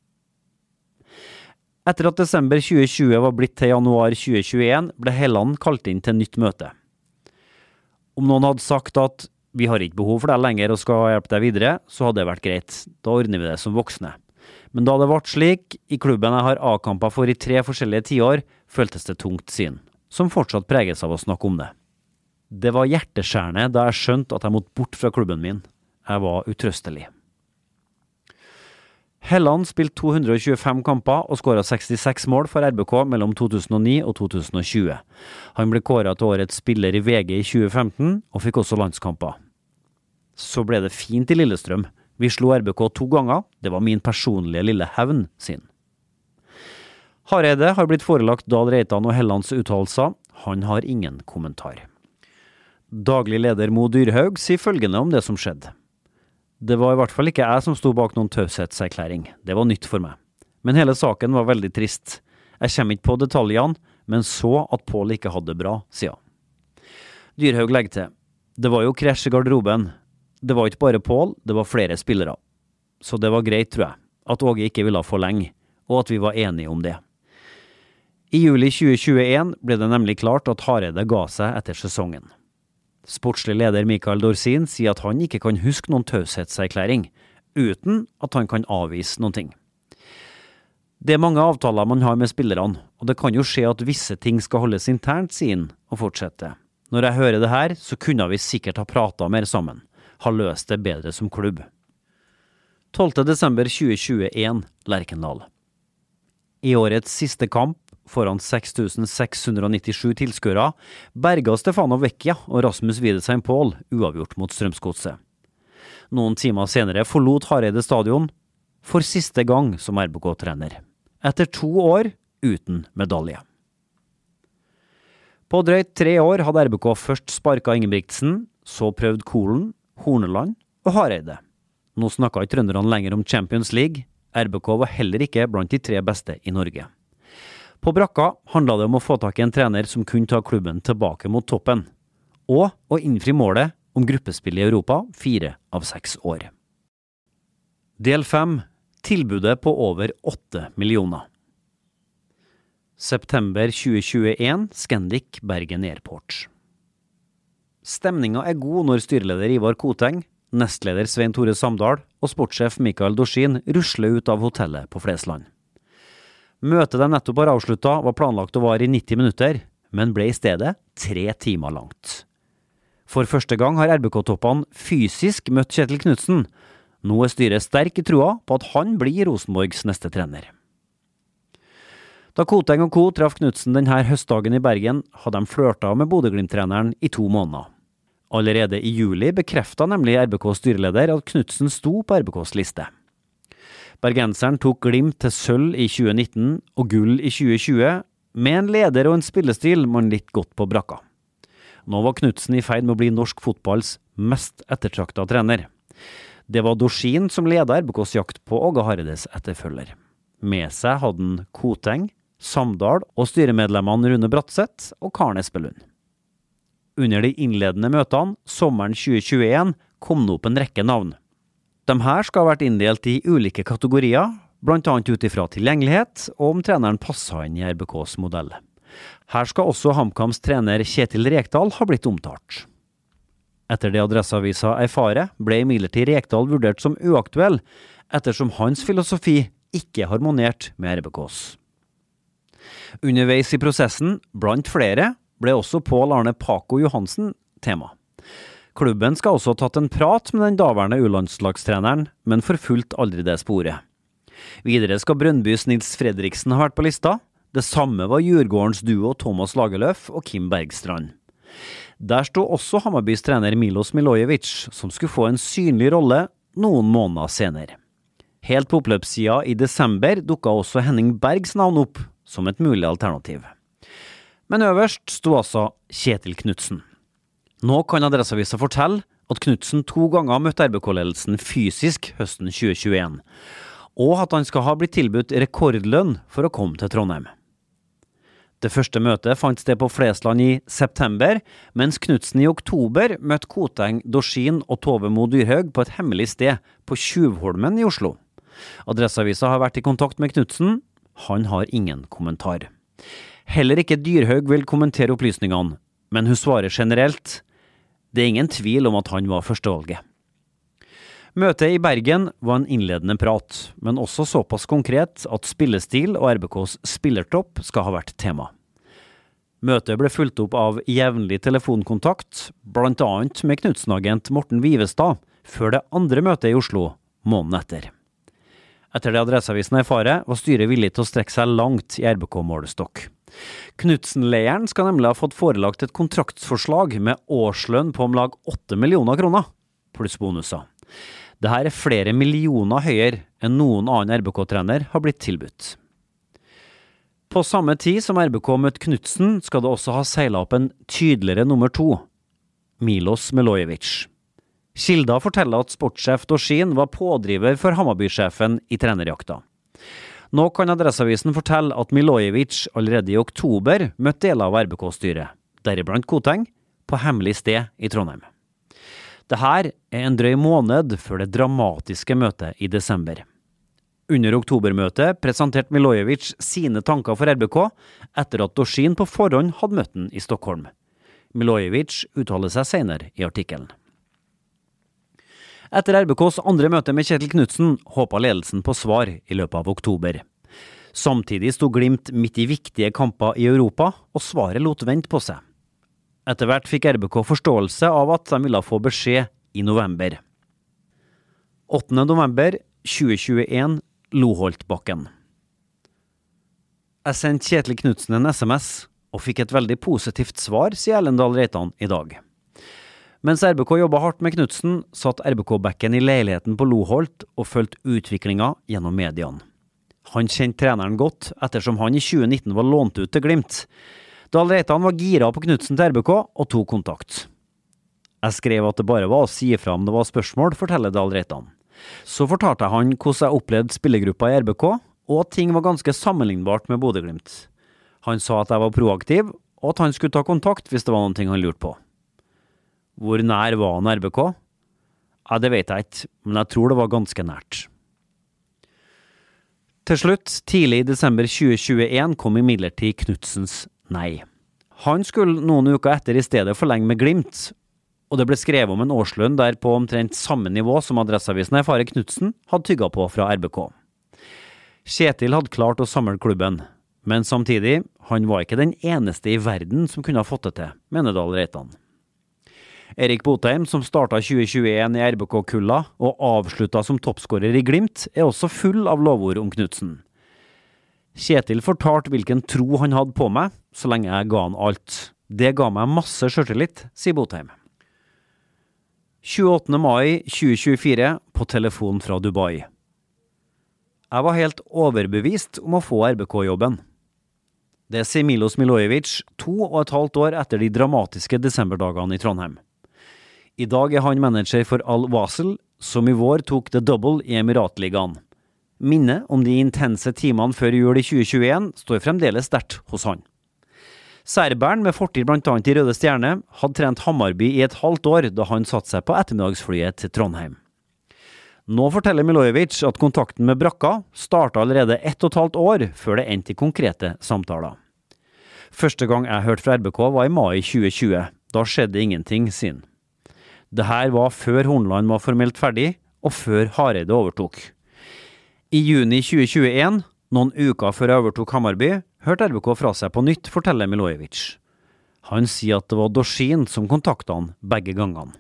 Etter at desember tjue tjue var blitt til januar tjue tjueen, ble Helland kalt inn til nytt møte. Om noen hadde sagt at vi har ikke behov for deg lenger og skal hjelpe deg videre, så hadde det vært greit. Da ordner vi det som voksne. Men da det ble slik, i klubben jeg har A-kamper for i tre forskjellige tiår, føltes det tungt siden, som fortsatt preges av å snakke om det. Det var hjerteskjærende da jeg skjønte at jeg måtte bort fra klubben min. Jeg var utrøstelig. Helland spilte to hundre og tjuefem kamper og skåret sekstiseks mål for R B K mellom to tusen og ni og to tusen og tjue. Han ble kåret til årets spiller i V G i tjue femten og fikk også landskamper. Så ble det fint i Lillestrøm. Vi slo R B K to ganger. Det var min personlige lille hevn sin. Hareide har blitt forelagt Dahl Reitan og Hellands uttalelser. Han har ingen kommentar. Daglig leder Mo Dyrhaug sier følgende om det som skjedde. Det var i hvert fall ikke jeg som sto bak noen taushetserklæring. Det var nytt for meg. Men hele saken var veldig trist. Jeg kommer ikke på detaljene, men så at Pål ikke hadde det bra, sier han. Dyrhaug legger til. Det var jo krasj i garderoben. Det var ikke bare Pål, det var flere spillere. Så det var greit, tror jeg, at Åge ikke ville forlenge, og at vi var enige om det. I juli tjue tjueen ble det nemlig klart at Hareide ga seg etter sesongen. Sportslig leder Mikael Dorsin sier at han ikke kan huske noen taushetserklæring, uten at han kan avvise noen ting. Det er mange avtaler man har med spillerne, og det kan jo skje at visse ting skal holdes internt, sier han, og fortsette. Når jeg hører det her, så kunne vi sikkert ha pratet mer sammen, ha løst det bedre som klubb. tolvte desember tjue tjueen, Lerkendal. I årets siste kamp, foran seks tusen seks hundre og nittisju tilskuere, berga Stefano Vecchia og Rasmus Wiedesheim Pål uavgjort mot Strømsgodset. Noen timer senere forlot Hareide stadion for siste gang som R B K-trener, etter to år uten medalje. På drøyt tre år hadde R B K først sparket Ingebrigtsen, så prøvd Kolen, Horneland og Hareide. Nå snakket ikke trønderne lenger om Champions League. R B K var heller ikke blant de tre beste i Norge. På brakka handlet det om å få tak i en trener som kunne ta klubben tilbake mot toppen, og å innfri målet om gruppespill i Europa fire av seks år. Del fem. Tilbudet på over åtte millioner. September tjue tjueen, Scandic Bergen Airport. Stemningen er god når styreleder Ivar Koteng, nestleder Svein Tore Samdal og sportssjef Mikael Dorsin rusler ut av hotellet på Flesland. Møtet de nettopp har avsluttet var planlagt å vare i nitti minutter, men ble i stedet tre timer langt. For første gang har R B K-toppene fysisk møtt Kjetil Knutsen. Nå er styret sterk i troa på at han blir Rosenborgs neste trener. Da Koteng og Co traff Knutsen denne høstdagen i Bergen, hadde de flørtet med Bodø-Glimt-treneren i to måneder. Allerede i juli bekreftet nemlig R B K-styreleder at Knutsen sto på R B Ks liste. Bergenseren tok Glimt til sølv i tjue nitten og gull i tjue tjue, med en leder og en spillestil man litt godt på brakka. Nå var Knutsen i ferd med å bli norsk fotballs mest ettertraktet trener. Det var Dorsin som ledet R B Ks jakt på Åge Hareides etterfølger. Med seg hadde han Koteng, Samdal og styremedlemmene Rune Bratseth og Karen Espelund. Under de innledende møtene, sommeren tjue tjueen, kom det opp en rekke navn. De her skal ha vært inndelt i ulike kategorier, blant annet ut ifra tilgjengelighet og om treneren passet inn i R B Ks modell. Her skal også HamKams trener Kjetil Rekdal ha blitt omtalt. Etter det Adresseavisa erfarer, ble imidlertid Rekdal vurdert som uaktuell, ettersom hans filosofi ikke harmonerte med R B Ks. Underveis i prosessen, blant flere, ble også Pål Arne Paco Johansen tema. Klubben skal også ha tatt en prat med den daværende U-landslagstreneren, men forfulgt aldri det sporet. Videre skal Brøndbys Nils Fredriksen ha vært på lista. Det samme var Djurgårdens duo Thomas Lagerlöf og Kim Bergstrand. Der stod også Hammarbys trener Milos Milojevic, som skulle få en synlig rolle noen måneder senere. Helt på oppløpssida i desember dukket også Henning Bergs navn opp som et mulig alternativ. Men øverst stod altså Kjetil Knutsen. Nå kan Adresseavisa fortelle at Knutsen to ganger møtte R B K-ledelsen fysisk høsten tjue tjueen. og at han skal ha blitt tilbudt rekordlønn for å komme til Trondheim. Det første møtet fant sted på Flesland i september, mens Knutsen i oktober møtte Koteng, Dorsin og Tove Mo Dyrhaug på et hemmelig sted på Tjuvholmen i Oslo. Adresseavisa har vært i kontakt med Knutsen. Han har ingen kommentar. Heller ikke Dyrhaug vil kommentere opplysningene, men hun svarer generelt. Det er ingen tvil om at han var førstevalget. Møtet i Bergen var en innledende prat, men også såpass konkret at spillestil og R B K's spillertropp skal ha vært tema. Møtet ble fulgt opp av jevnlig telefonkontakt, blant annet med Knutsen-agent Morten Vivestad, før det andre møtet i Oslo, måneden etter. Etter det Adresseavisen erfarer, var styret villig til å strekke seg langt i R B K-målestokk. Knutsen-leiren skal nemlig ha fått forelagt et kontraktsforslag med årslønn på om lag åtte millioner kroner, pluss bonuser. Dette er flere millioner høyere enn noen annen R B K-trener har blitt tilbudt. På samme tid som R B K møtte Knutsen, skal det også ha seilet opp en tydeligere nummer to, Milos Milojevic. Kilder forteller at sportssjef Dorsin var pådriver for Hammarby-sjefen i trenerjakta. Nå kan Adresseavisen fortelle at Milojevic allerede i oktober møtte deler av R B K-styret, deriblant Koteng, på hemmelig sted i Trondheim. Dette er en drøy måned før det dramatiske møtet i desember. Under oktobermøtet presenterte Milojevic sine tanker for R B K etter at Dorsin på forhånd hadde møtt den i Stockholm. Milojevic uttaler seg senere i artikkelen. Etter R B K's andre møte med Kjetil Knutsen håpet ledelsen på svar i løpet av oktober. Samtidig sto Glimt midt i viktige kamper i Europa, og svaret lot vente på seg. Etter hvert fikk R B K forståelse av at de ville få beskjed i november. åttende november tjue tjueen, Loholtbakken. Jeg sendte Kjetil Knutsen en S M S og fikk et veldig positivt svar, sier Ellendal Reitan i dag. Mens R B K jobbet hardt med Knutsen, satt R B K-bekken i leiligheten på Loholt og fulgte utviklingen gjennom mediene. Han kjente treneren godt, ettersom han i tjue nitten var lånt ut til Glimt. Dahl Reitan var gira på Knutsen til R B K og tok kontakt. Jeg skrev at det bare var å si fra om det var spørsmål, forteller Dahl Reitan. Så fortalte jeg han hvordan jeg opplevde spillergruppa i R B K, og at ting var ganske sammenlignbart med Bodø-Glimt. Han sa at jeg var proaktiv, og at han skulle ta kontakt hvis det var noe han lurte på. Hvor nær var han R B K? Ja, det vet jeg ikke, men jeg tror det var ganske nært. Til slutt, tidlig i desember tjue tjueen kom imidlertid Knutsens nei. Han skulle noen uker etter i stedet forlenge med Glimt, og det ble skrevet om en årslønn der på omtrent samme nivå som Adresseavisen erfarer Knutsen hadde tygget på fra R B K. Kjetil hadde klart å samle klubben, men samtidig, han var ikke den eneste i verden som kunne ha fått det til, mener Dahl Reitan. Erik Botheim, som startet tjue tjueen i R B K-kulla og avsluttet som toppskårer i Glimt, er også full av lovord om Knutsen. Kjetil fortalte hvilken tro han hadde på meg, så lenge jeg ga han alt. Det ga meg masse selvtillit, sier Botheim. tjueåttende mai tjue tjuefire på telefon fra Dubai. Jeg var helt overbevist om å få R B K-jobben. Det sier Milos Milojevic to og et halvt år etter de dramatiske desemberdagene i Trondheim. I dag er han manager for Al-Wasl, som i vår tok det double i Emiratligaen. Minnet om de intense timene før jul i tjue tjueen står fremdeles sterkt hos han. Serberen, med fortid blant annet i Røde Stjerne, hadde trent Hammarby i et halvt år da han satt seg på ettermiddagsflyet til Trondheim. Nå forteller Milojevic at kontakten med Brakka startet allerede ett og et halvt år før det endte i konkrete samtaler. Første gang jeg hørte fra R B K var i mai tjue tjue. Da skjedde ingenting, sin. Det her var før Hornland var formelt ferdig, og før Hareide overtok. I juni tjue tjueen, noen uker før jeg overtok Hammarby, hørte R B K fra seg på nytt, forteller Milojevic. Han sier at det var Dorsin som kontaktet han begge gangene.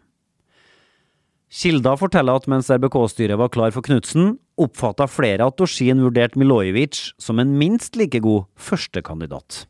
Kilda forteller at mens R B K-styret var klar for Knutsen, oppfattet flere at Dorsin vurderte Milojevic som en minst like god førstekandidat.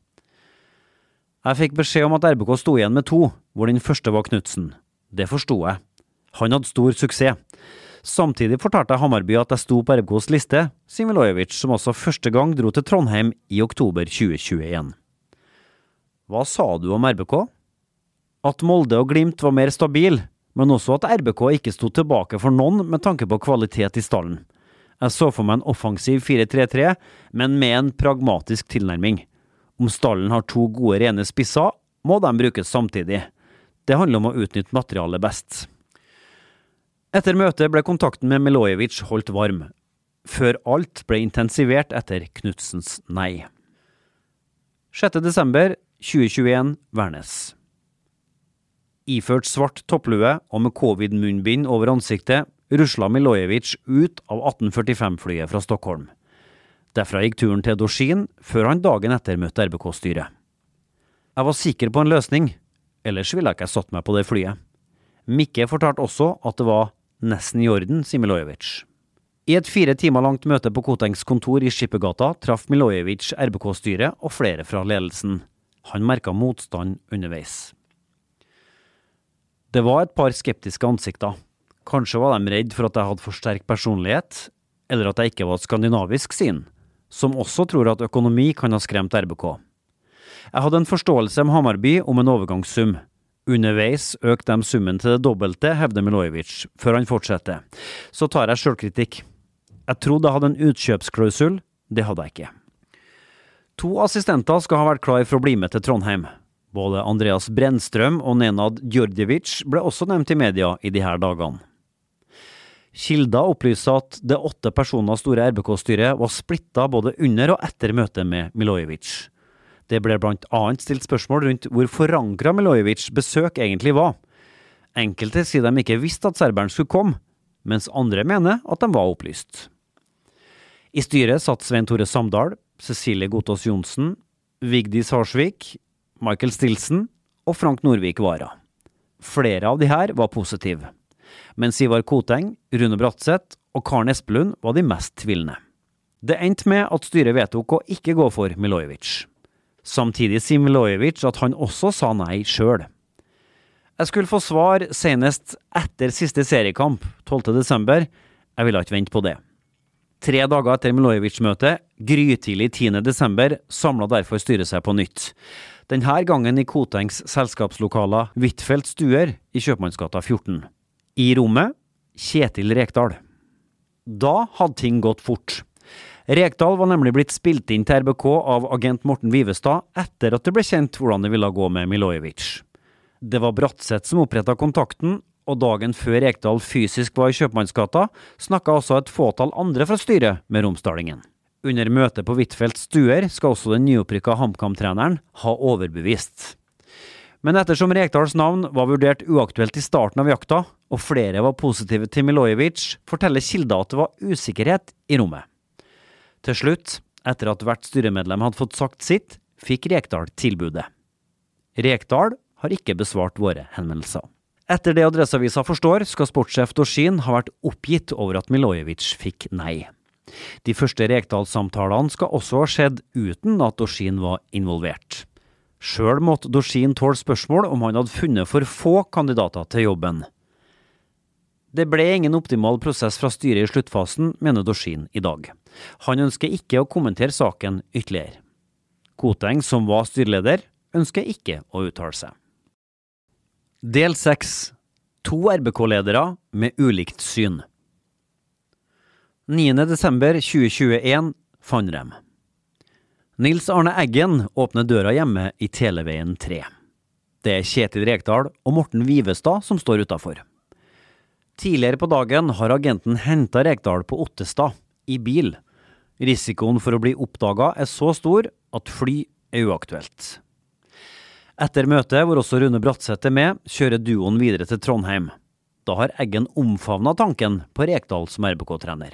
Jeg fikk beskjed om at R B K sto igjen med to, hvor den første var Knutsen. Det forstod jeg. Han hadde stor suksess. Samtidig fortalte jeg Hammarby at jeg sto på R B K's liste, sier Milojevic, som også første gang dro til Trondheim i oktober tjue tjueen. Hva sa du om R B K? At Molde og Glimt var mer stabil, men også at R B K ikke stod tilbake for noen med tanke på kvalitet i stallen. Jeg så for meg en offensiv fire tre tre, men med en pragmatisk tilnærming. Om stallen har to gode rene spisser, må de brukes samtidig. Det handler om å utnytte materialet best. Etter møtet ble kontakten med Milojevic holdt varm, før alt ble intensivert etter Knudsens nei. sjette desember tjue tjueen, Værnes. Iført svart topplue og med covid-munnbind over ansiktet, rusla Milojevic ut av atten førtifem-flyet fra Stockholm. Derfra gikk turen til Dorsin, før han dagen etter møtte R B K-styret. Jeg var sikker på en løsning, ellers ville jeg ikke satt meg på det flyet. Mikke fortalte også at det var nesten i orden, sier Milojevic. I et fire timer langt møte på Kotengs kontor i Skippergata traff Milojevic R B K-styret og flere fra ledelsen. Han merket motstand underveis. Det var et par skeptiske ansikter. Kanskje var de redd for at jeg hadde for sterk personlighet, eller at jeg ikke var skandinavisk sin, som også tror at økonomi kan ha skremt R B K. Jeg hadde en forståelse med Hammarby om en overgangssum. Underveis økte de summen til det dobbelte, hevder Milojevic, før han fortsetter. Så tar jeg selvkritikk. Jeg trodde jeg hadde en utkjøpsklausul, det hadde jeg ikke. To assistenter skal ha vært klar for å bli med til Trondheim. Både Andreas Brennstrøm og Nenad Djordjevic ble også nevnt i media i de her dagene. Kilda opplyser at det åtte personer store R B K-styret var splittet både under og etter møtet med Milojevic. Det ble blant annet stilt spørsmål rundt hvor forankret Milojevic besøk egentlig var. Enkelte sier de ikke visste at serberen skulle komme, mens andre mener at de var opplyst. I styret satt Svein Tore Samdal, Cecilie Gotaas Johnsen, Vigdis Harsvik, Michael Stilson og Frank Norvik Vara. Flere av de her var positive, mens Ivar Koteng, Rune Bratseth og Karen Espelund var de mest tvilende. Det endte med at styret vedtok å ikke gå for Milojevic. Samtidig sier Milojevic at han også sa nei selv. Jeg skulle få svar senest etter siste seriekamp, tolvte desember. Jeg ville ikke vente på det. Tre dager etter Milojevic-møtet, grytidlig tiende desember, samlet derfor styret seg på nytt. Denne gangen i Kotengs selskapslokaler Hvitfeldt Stuer i Kjøpmannsgata fjorten. I rommet, Kjetil Rekdal. Da hadde ting gått fort. Rekdal var nemlig blitt spilt inn til R B K av agent Morten Vivestad etter at det ble kjent hvordan det ville gå med Milojevic. Det var Bratseth som opprettet kontakten, og dagen før Rekdal fysisk var i Kjøpmannsgata, snakket også et fåtall andre fra styret med romsdalingen. Under møtet på Hvitfeldt Stuer skal også den nyopprykka HamKam-treneren ha overbevist. Men ettersom Rekdals navn var vurdert uaktuelt i starten av jakta, og flere var positive til Milojevic, forteller kilder at det var usikkerhet i rommet. Til slutt, etter at hvert styremedlem hadde fått sagt sitt, fikk Rekdal tilbudet. Rekdal har ikke besvart våre henvendelser. Etter det Adresseavisa forstår, skal sportssjef Dorsin ha vært oppgitt over at Milojevic fikk nei. De første Rekdal-samtalene skal også ha skjedd uten at Dorsin var involvert. Selv måtte Dorsin tåle spørsmål om han hadde funnet for få kandidater til jobben. Det ble ingen optimal prosess fra styret i sluttfasen, mener Dorsin i dag. Han ønsker ikke å kommentere saken ytterligere. Koteng, som var styreleder, ønsker ikke å uttale seg. Del seks. To R B K-ledere med ulikt syn. niende desember tjue tjueen, Fannrem. Nils Arne Eggen åpner døra hjemme i Televeien tre. Det er Kjetil Rekdal og Morten Vivestad som står utenfor. Tidligere på dagen har agenten hentet Rekdal på Ottestad, i bil. Risikoen for å bli oppdaget er så stor at fly er uaktuelt. Etter møtet, hvor også Rune Bratseth er med, kjører duoen videre til Trondheim. Da har Eggen omfavnet tanken på Rekdal som R B K-trener.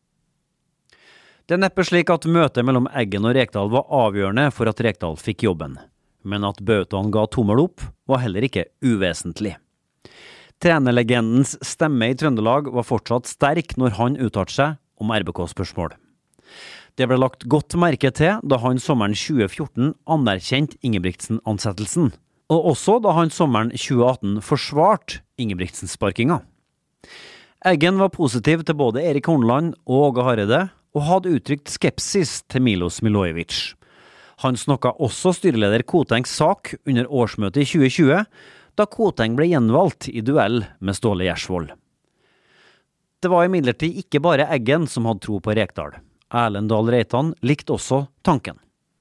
Det er neppe slik at møtet mellom Eggen og Rekdal var avgjørende for at Rekdal fikk jobben, men at Bautaen ga tommel opp var heller ikke uvesentlig. Trenerlegendens stemme i Trøndelag var fortsatt sterk når han uttalte seg om R B K-spørsmål. Det ble lagt godt merke til da han sommeren tjue fjorten anerkjente Ingebrigtsen-ansettelsen, og også da han sommeren tjue atten forsvarte Ingebrigtsen-sparkinga. Eggen var positiv til både Erik Horneland og Åge Hareide, og hadde uttrykt skepsis til Milos Milojevic. Han snakket også styreleder Kotengs sak under årsmøtet i tjue tjue, da Koteng ble gjenvalgt i duell med Ståle Gjersvold. Det var imidlertid ikke bare Eggen som hadde tro på Rekdal. Erlend Dahl Reitan likte også tanken.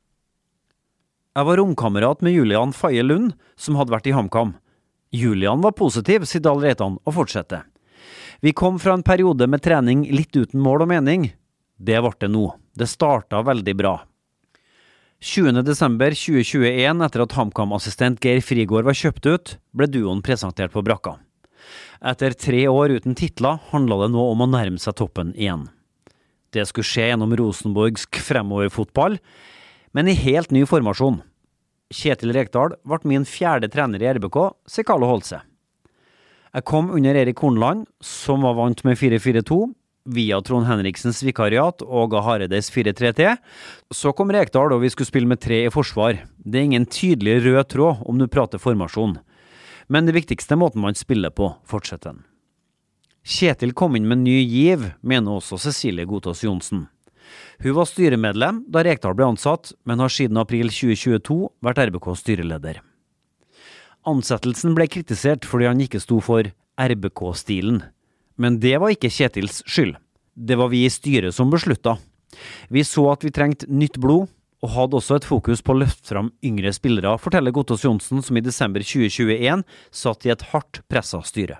Jeg var romkamerat med Julian Faye Lund, som hadde vært i HamKam. Julian var positiv, sier Dahl Reitan, og fortsetter. Vi kom fra en periode med trening litt uten mål og mening. Det ble det nå. Det startet veldig bra. tjuende desember tjue tjueen, etter at HamKam-assistent Geir Frigård var kjøpt ut, ble duoen presentert på brakka. Etter tre år uten titler handlet det nå om å nærme seg toppen igjen. Det skulle skje gjennom rosenborgsk fremoverfotball, men i helt ny formasjon. Kjetil Rekdal ble min fjerde trener i R B K, sier Carlo Holse. Jeg kom under Erik Hornland, som var vant med fire fire to, via Trond Henriksens vikariat og Åge Hareides fire tre tre. Så kom Rekdal, og vi skulle spille med tre i forsvar. Det er ingen tydelig rød tråd om du prater formasjon. Men det viktigste måten man spiller på, fortsetter han. Kjetil kom inn med ny giv, mener også Cecilie Gotaas Johnsen. Hun var styremedlem da Rekdal ble ansatt, men har siden april tjue tjueto vært R B K-styreleder. Ansettelsen ble kritisert fordi han ikke sto for R B K-stilen. Men det var ikke Kjetils skyld. Det var vi i styret som besluttet. Vi så at vi trengte nytt blod, og hadde også et fokus på å løfte fram yngre spillere, forteller Gotaas Johnsen, som i desember tjue tjueen satt i et hardt presset styre.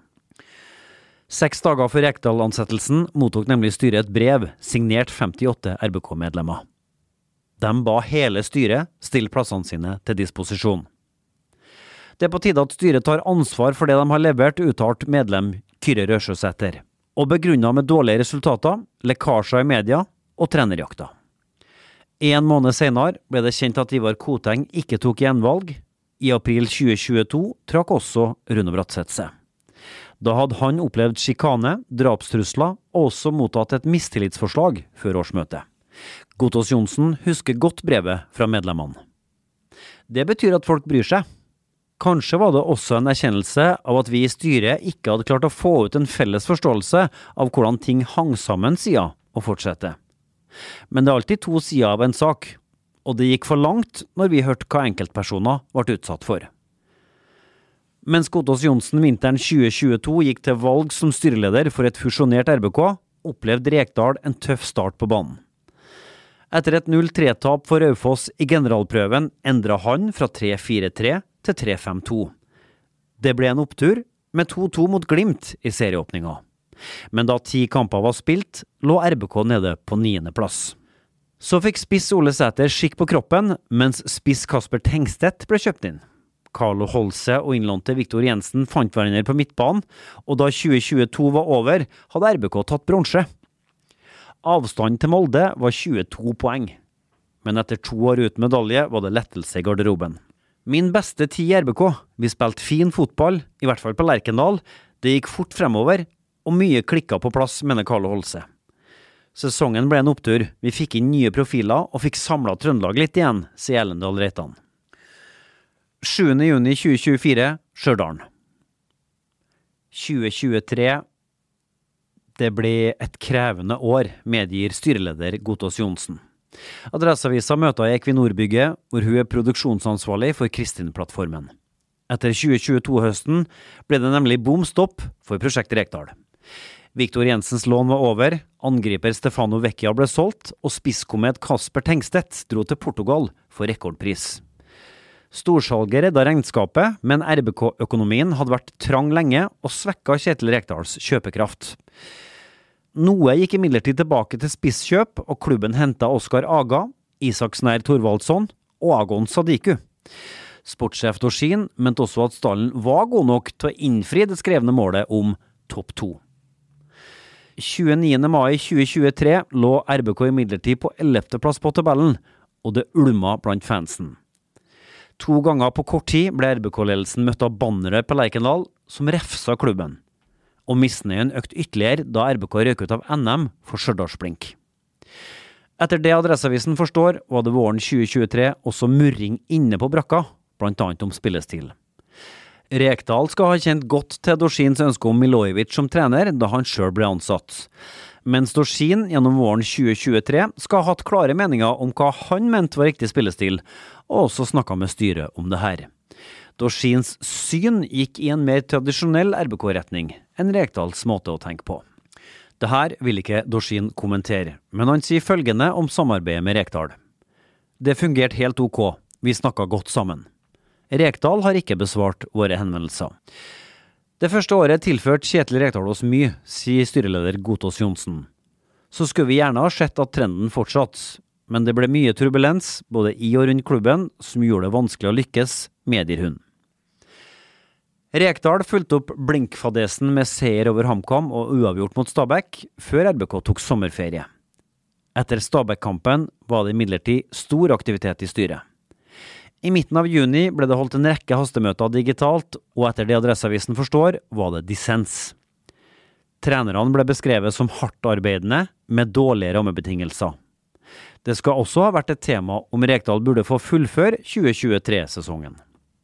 Seks dager før Rekdal-ansettelsen mottok nemlig styret et brev, signert femtiåtte R B K-medlemmer. De ba hele styret stille plassene sine til disposisjon. Det er på tide at styret tar ansvar for det de har levert, uttalt medlem Kyrre Røsjøsæter, og begrunnet med dårlige resultater, lekkasjer i media og trenerjakta. En måned senere ble det kjent at Ivar Koteng ikke tok gjenvalg. I april tjue tjueto trakk også Rune Bratseth seg. Da hadde han opplevd sjikane, drapstrusler og også mottatt et mistillitsforslag før årsmøtet. Gotaas Johnsen husker godt brevet fra medlemmene. Det betyr at folk bryr seg. Kanskje var det også en erkjennelse av at vi i styret ikke hadde klart å få ut en felles forståelse av hvordan ting hang sammen, sier og fortsetter. Men det er alltid to sider av en sak, og det gikk for langt når vi hørte hva enkeltpersoner ble utsatt for. Mens Gotaas Johnsen vinteren tjue tjueto gikk til valg som styreleder for et fusjonert R B K, opplevde Rekdal en tøff start på banen. Etter et null tre-tap for Raufoss i generalprøven endret han fra tre fire tre til tre fem to. Det ble en opptur med to to mot Glimt i serieåpninga. Men da ti kamper var spilt, lå R B K nede på niende plass. Så fikk spiss Ole Sæter skikk på kroppen, mens spiss Kasper Tengstedt ble kjøpt inn. Carlo Holse og innlånte Viktor Jensen fant hverandre på midtbanen, og da tjue tjueto var over, hadde R B K tatt bronse. Avstanden til Molde var tjueto poeng. Men etter to år uten medalje var det lettelse i garderoben. Min beste tid i R B K, vi spilte fin fotball, i hvert fall på Lerkendal, det gikk fort fremover, og mye klikket på plass, mener Carlo Holse. Sesongen ble en opptur, vi fikk inn nye profiler og fikk samlet Trøndelag litt igjen, sier Erlend Dahl Reitan. sjuende juni tjue tjuefire, Stjørdal. tjue tjuetre, det ble et krevende år, medgir styreleder Gotaas Johnsen. Adresseavisa møter i Equinor-bygget, hvor hun er produksjonsansvarlig for Kristin-plattformen. Etter tjue tjueto-høsten ble det nemlig bom stopp for prosjekt Rekdal. Viktor Jensens lån var over, angriper Stefano Vecchia ble solgt, og spisskomet Kasper Tengstedt dro til Portugal for rekordpris. Storsalget redda regnskapet, men R B K-økonomien hadde vært trang lenge og svekket Kjetil Rekdals kjøpekraft. Noe gikk imidlertid tilbake til spisskjøp, og klubben hentet Oskar Aga, Isak Snær Thorvaldsson og Agon Sadiku. Sportssjef Dorsin mente også at stallen var god nok til å innfri det skrevne målet om topp to. tjueniende mai tjue tjuetre lå R B K imidlertid på ellevte plass på tabellen, og det ulma blant fansen. To ganger på kort tid ble R B K-ledelsen møtt av bannere på Lerkendal som refsa klubben, og misnøyen økte ytterligere da R B K røk ut av N M for Stjørdalsblink. Etter det Adresseavisen forstår, var det våren tjue tjuetre også murring inne på brakka, blant annet om spillestil. Rekdal skal ha kjent godt til Dorsins ønske om Milojevic som trener da han selv ble ansatt. Mens Dorsin gjennom våren tjue tjuetre skal ha hatt klare meninger om hva han mente var riktig spillestil, og også snakket med styret om det her. Dorsins syn gikk i en mer tradisjonell R B K-retning enn Rekdals måte å tenke på. Det her vil ikke Dorsin kommentere, men han sier følgende om samarbeidet med Rekdal. Det fungerte helt ok, vi snakket godt sammen. Rekdal har ikke besvart våre henvendelser. Det første året tilførte Kjetil Rekdal oss mye, sier styreleder Gotaas Johnsen. Så skulle vi gjerne ha sett at trenden fortsatt, men det ble mye turbulens, både i og rundt klubben, som gjorde det vanskelig å lykkes, medgir hun. Rekdal fulgte opp blinkfadesen med seier over HamKam og uavgjort mot Stabæk, før R B K tok sommerferie. Etter Stabæk-kampen var det imidlertid stor aktivitet i styret. I midten av juni ble det holdt en rekke hastemøter digitalt, og etter det Adresseavisen forstår, var det dissens. Trenerne ble beskrevet som hardt arbeidende, med dårlige rammebetingelser. Det skal også ha vært et tema om Rekdal burde få fullføre tjue tjuetre-sesongen.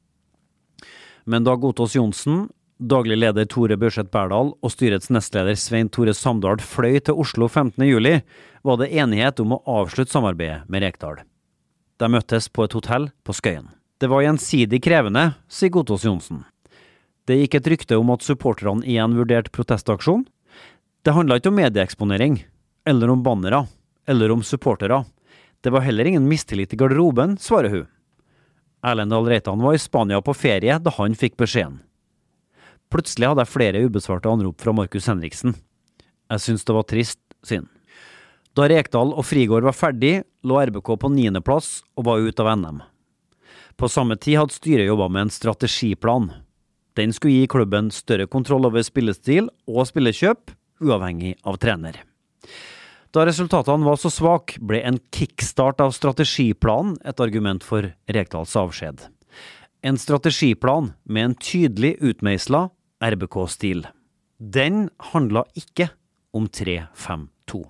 Men da Gotaas Johnsen, daglig leder Tore Børseth Berdal og styrets nestleder Svein Tore Samdal fløy til Oslo femtende juli, var det enighet om å avslutte samarbeidet med Rekdal. De møttes på et hotell på Skøyen. Det var gjensidig krevende, sier Gotaas Johnsen. Det gikk et rykte om at supporterne igjen vurderte protestaksjon. Det handlet ikke om medieeksponering, eller om bannere, eller om supportere. Det var heller ingen mistillit i garderoben, svarer hun. Erlendal Reitan var i Spania på ferie da han fikk beskjeden. Plutselig hadde jeg flere ubesvarte anrop fra Markus Henriksen. Jeg synes det var trist, sier han. Da Rekdal og Frigård var ferdig, lå R B K på niende plass og var ut av N M. På samme tid hadde styret jobbet med en strategiplan. Den skulle gi klubben større kontroll over spillestil og spillekjøp, uavhengig av trener. Da resultatene var så svak, ble en kickstart av strategiplanen et argument for Rekdals avskjed. En strategiplan med en tydelig utmeislet R B K-stil. Den handlet ikke om tre fem to.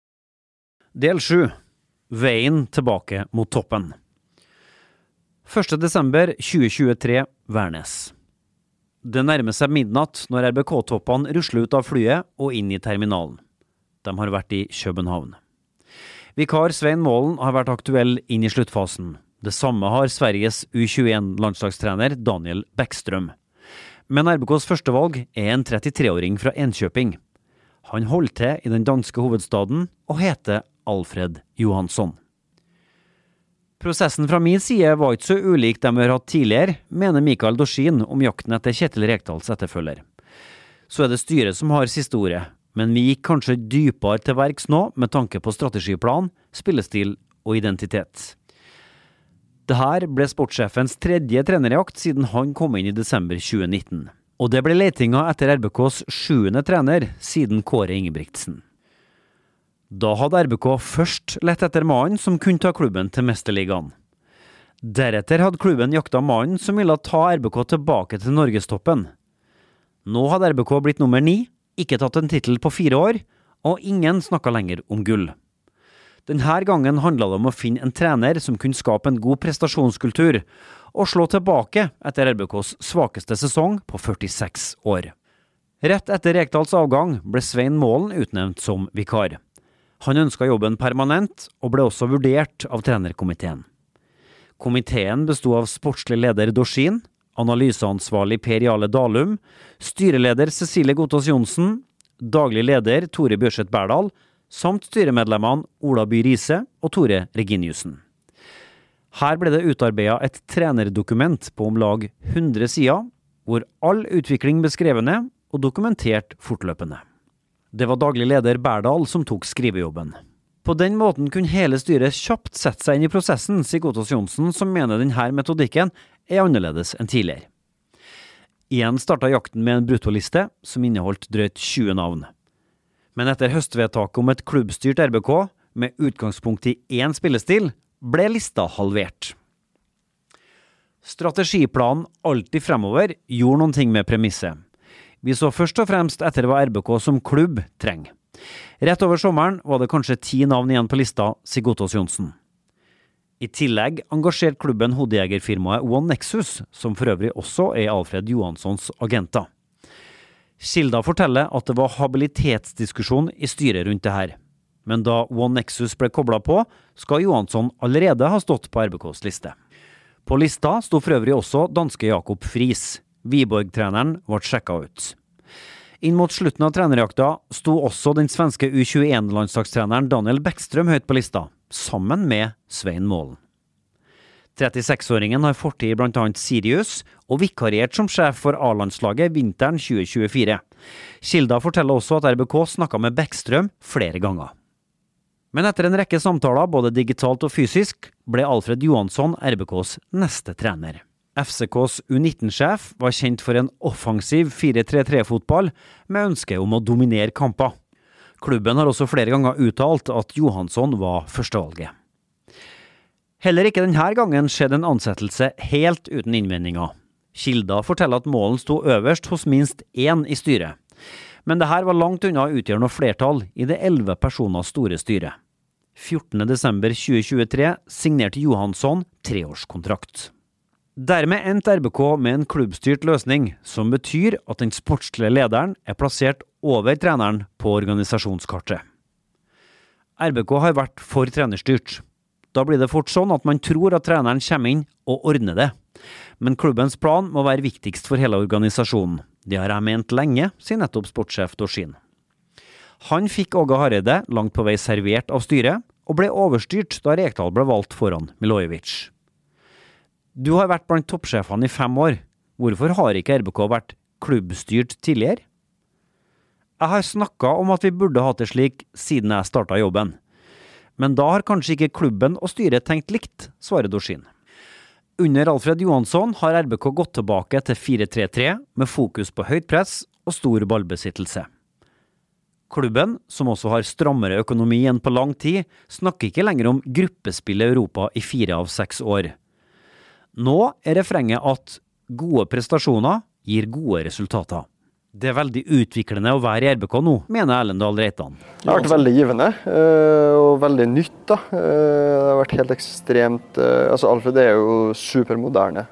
Del sju. Veien tilbake mot toppen. første desember tjue tjuetre, Værnes. Det nærmer seg midnatt når R B K-toppene rusler ut av flyet og inn i terminalen. De har vært i København. Vikar Svein Målen har vært aktuell inn i sluttfasen. Det samme har Sveriges U tjueen-landslagstrener Daniel Bäckström. Men R B K's førstevalg er en trettitre-åring fra Enköping. Han holder til i den danske hovedstaden og heter Alfred Johansson. Prosessen fra min side var ikke så ulik dem vi har hatt tidligere, mener Mikael Dorsin om jakten etter Kjetil Rekdals etterfølger. Så er det styret som har siste ordet, men vi gikk kanskje dypere til verks nå med tanke på strategiplan, spillestil og identitet. Dette ble sportssjefens tredje trenerjakt siden han kom inn i desember tjue nitten. Og det ble letinga etter R B K's sjuende trener siden Kåre Ingebrigtsen. Da hadde R B K først lett etter mannen som kunne ta klubben til mesterligaen. Deretter hadde klubben jakta mannen som ville ta R B K tilbake til Norgestoppen. Nå hadde R B K blitt nummer ni, ikke tatt en titel på fire år, og ingen snakket lenger om gull. Denne gangen handlet det om å finne en trener som kunne skape en god prestasjonskultur, og slå tilbake etter R B K's svakeste sesong på førtiseks år. Rett etter Rekdals avgang ble Svein Målen utnevnt som vikar. Han ønsket jobben permanent, og ble også vurdert av trenerkomiteen. Komiteen bestod av sportslig leder Dorsin, analyseansvarlig Per Jarle Dalum, styreleder Cecilie Gotaas Johnsen, daglig leder Tore Børseth Berdal, samt styremedlemmene Ola By Riise og Tore Reginiussen. Her ble det utarbeidet et trenerdokument på om lag hundre sider, hvor all utvikling beskrevet ned og dokumentert fortløpende. Det var daglig leder Berdal som tok skrivejobben. På den måten kunne hele styret kjapt sette seg inn i prosessen, sier Gotaas Johnsen, som mener denne metodikken er annerledes enn tidligere. Igjen startet jakten med en bruttoliste som inneholdt drøyt tjue navn. Men etter høstvedtaket om et klubbstyrt R B K, med utgangspunkt i én spillestil, ble lista halvert. Strategiplanen alltid fremover gjorde noen ting med premisset. Vi så først og fremst etter hva R B K som klubb trenger. Rett over sommeren var det kanskje ti navn igjen på lista, sier Gotaas Johnsen. I tillegg engasjerte klubben hodejegerfirmaet One Nexus, som for øvrig også er Alfred Johanssons agenter. Kilder forteller at det var habilitetsdiskusjon i styret rundt det her. Men da One Nexus ble koblet på, skal Johansson allerede ha stått på R B K's liste. På lista sto for øvrig også danske Jakob Friis. Viborg-treneren ble sjekket ut. Inn mot slutten av trenerjakta sto også den svenske U tjueen-landslagstreneren Daniel Bäckström høyt på lista, sammen med Svein Målen. trettiseks-åringen har fortid i blant annet Sirius og vikariert som sjef for A-landslaget vinteren tjue tjuefire. Kilder forteller også at R B K snakket med Bäckström flere ganger. Men etter en rekke samtaler, både digitalt og fysisk, ble Alfred Johansson R B K's neste trener. F C K's U nitten-sjef var kjent for en offensiv fire tre tre-fotball med ønske om å dominere kamper. Klubben har også flere ganger uttalt at Johansson var førstevalget. Heller ikke denne gangen skjedde en ansettelse helt uten innvendinger. Kilder forteller at Målen sto øverst hos minst én i styret. Men det her var langt unna å utgjøre noe flertall i det elleve personer store styret. fjortende desember tjue tjuetre signerte Johansson treårskontrakt. Dermed endte R B K med en klubbstyrt løsning, som betyr at den sportslige lederen er plassert over treneren på organisasjonskartet. R B K har vært for trenerstyrt. Da blir det fort sånn at man tror at treneren kommer inn og ordner det. Men klubbens plan må være viktigst for hele organisasjonen. Det har jeg ment lenge, sier nettopp sportssjef Dorsin. Han fikk Åge Hareide langt på vei servert av styret, og ble overstyrt da Rekdal ble valgt foran Milojevic. Du har vært blant toppsjefene i fem år. Hvorfor har ikke R B K vært klubbstyrt tidligere? Jeg har snakket om at vi burde hatt det slik siden jeg startet jobben. Men da har kanskje ikke klubben og styret tenkt likt, svarer Dorsin. Under Alfred Johansson har R B K gått tilbake til fire tre tre med fokus på høyt press og stor ballbesittelse. Klubben, som også har strammere økonomi enn på lang tid, snakker ikke lenger om gruppespill i Europa i fire av seks år. Nå er refrenget at gode prestasjoner gir gode resultater. Det er veldig utviklende å være i R B K nå, mener Erlendal Reitan. Det har vært veldig givende, og veldig nytt da. Det har vært helt ekstremt, altså Alfred er jo supermoderne.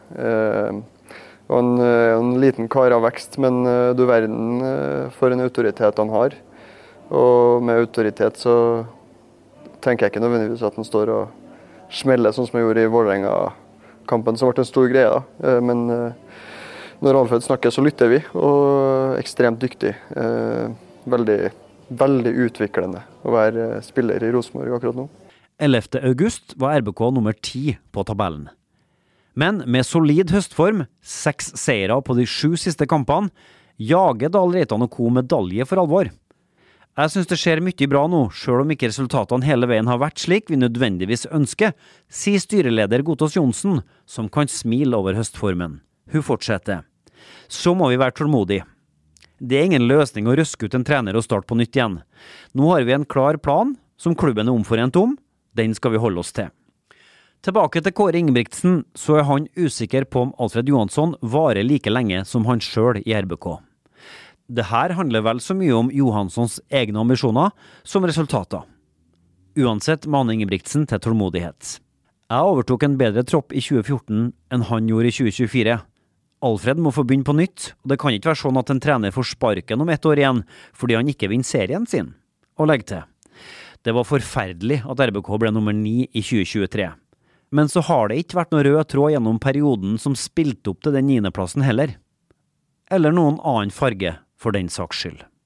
Og en, en liten kar av vekst, men du verden for en autoritet han har. Og med autoritet så tenker jeg ikke nødvendigvis at han står og smeller sånn som jeg gjorde i Vålerenga-kampen, som ble en stor greie da. Men når Alfred snakker så lytter vi, og ekstremt dyktig. Veldig, veldig utviklende å være spiller i Rosenborg akkurat nå. ellevte august var R B K nummer ti på tabellen. Men med solid høstform, seks seire på de sju siste kampene, jager Dahl Reitan og co. medalje for alvor. Jeg synes det skjer mye bra nå, selv om ikke resultatene hele veien har vært slik vi nødvendigvis ønsker, sier styreleder Gotaas Johnsen, som kan smile over høstformen. Hun fortsetter. Så må vi være tålmodige. Det er ingen løsning å røske ut en trener og starte på nytt igjen. Nå har vi en klar plan, som klubben er omforent om. Den skal vi holde oss til. Tilbake til Kåre Ingebrigtsen, så er han usikker på om Alfred Johansson varer like lenge som han selv i R B K. Det her handler vel så mye om Johanssons egne ambisjoner som resultater. Uansett maner Ingebrigtsen til tålmodighet. Jeg overtok en bedre tropp i tjue fjorten enn han gjorde i tjue tjuefire. Alfred må få begynne på nytt, og det kan ikke være sånn at en trener får sparken om ett år igjen fordi han ikke vinner serien sin. Og legg til. Det var forferdelig at R B K ble nummer ni i tjue tjuetre. Men så har det ikke vært noe rød tråd gjennom perioden som spilte opp til den niendeplassen heller. Eller noen annen farge for den saks skyld.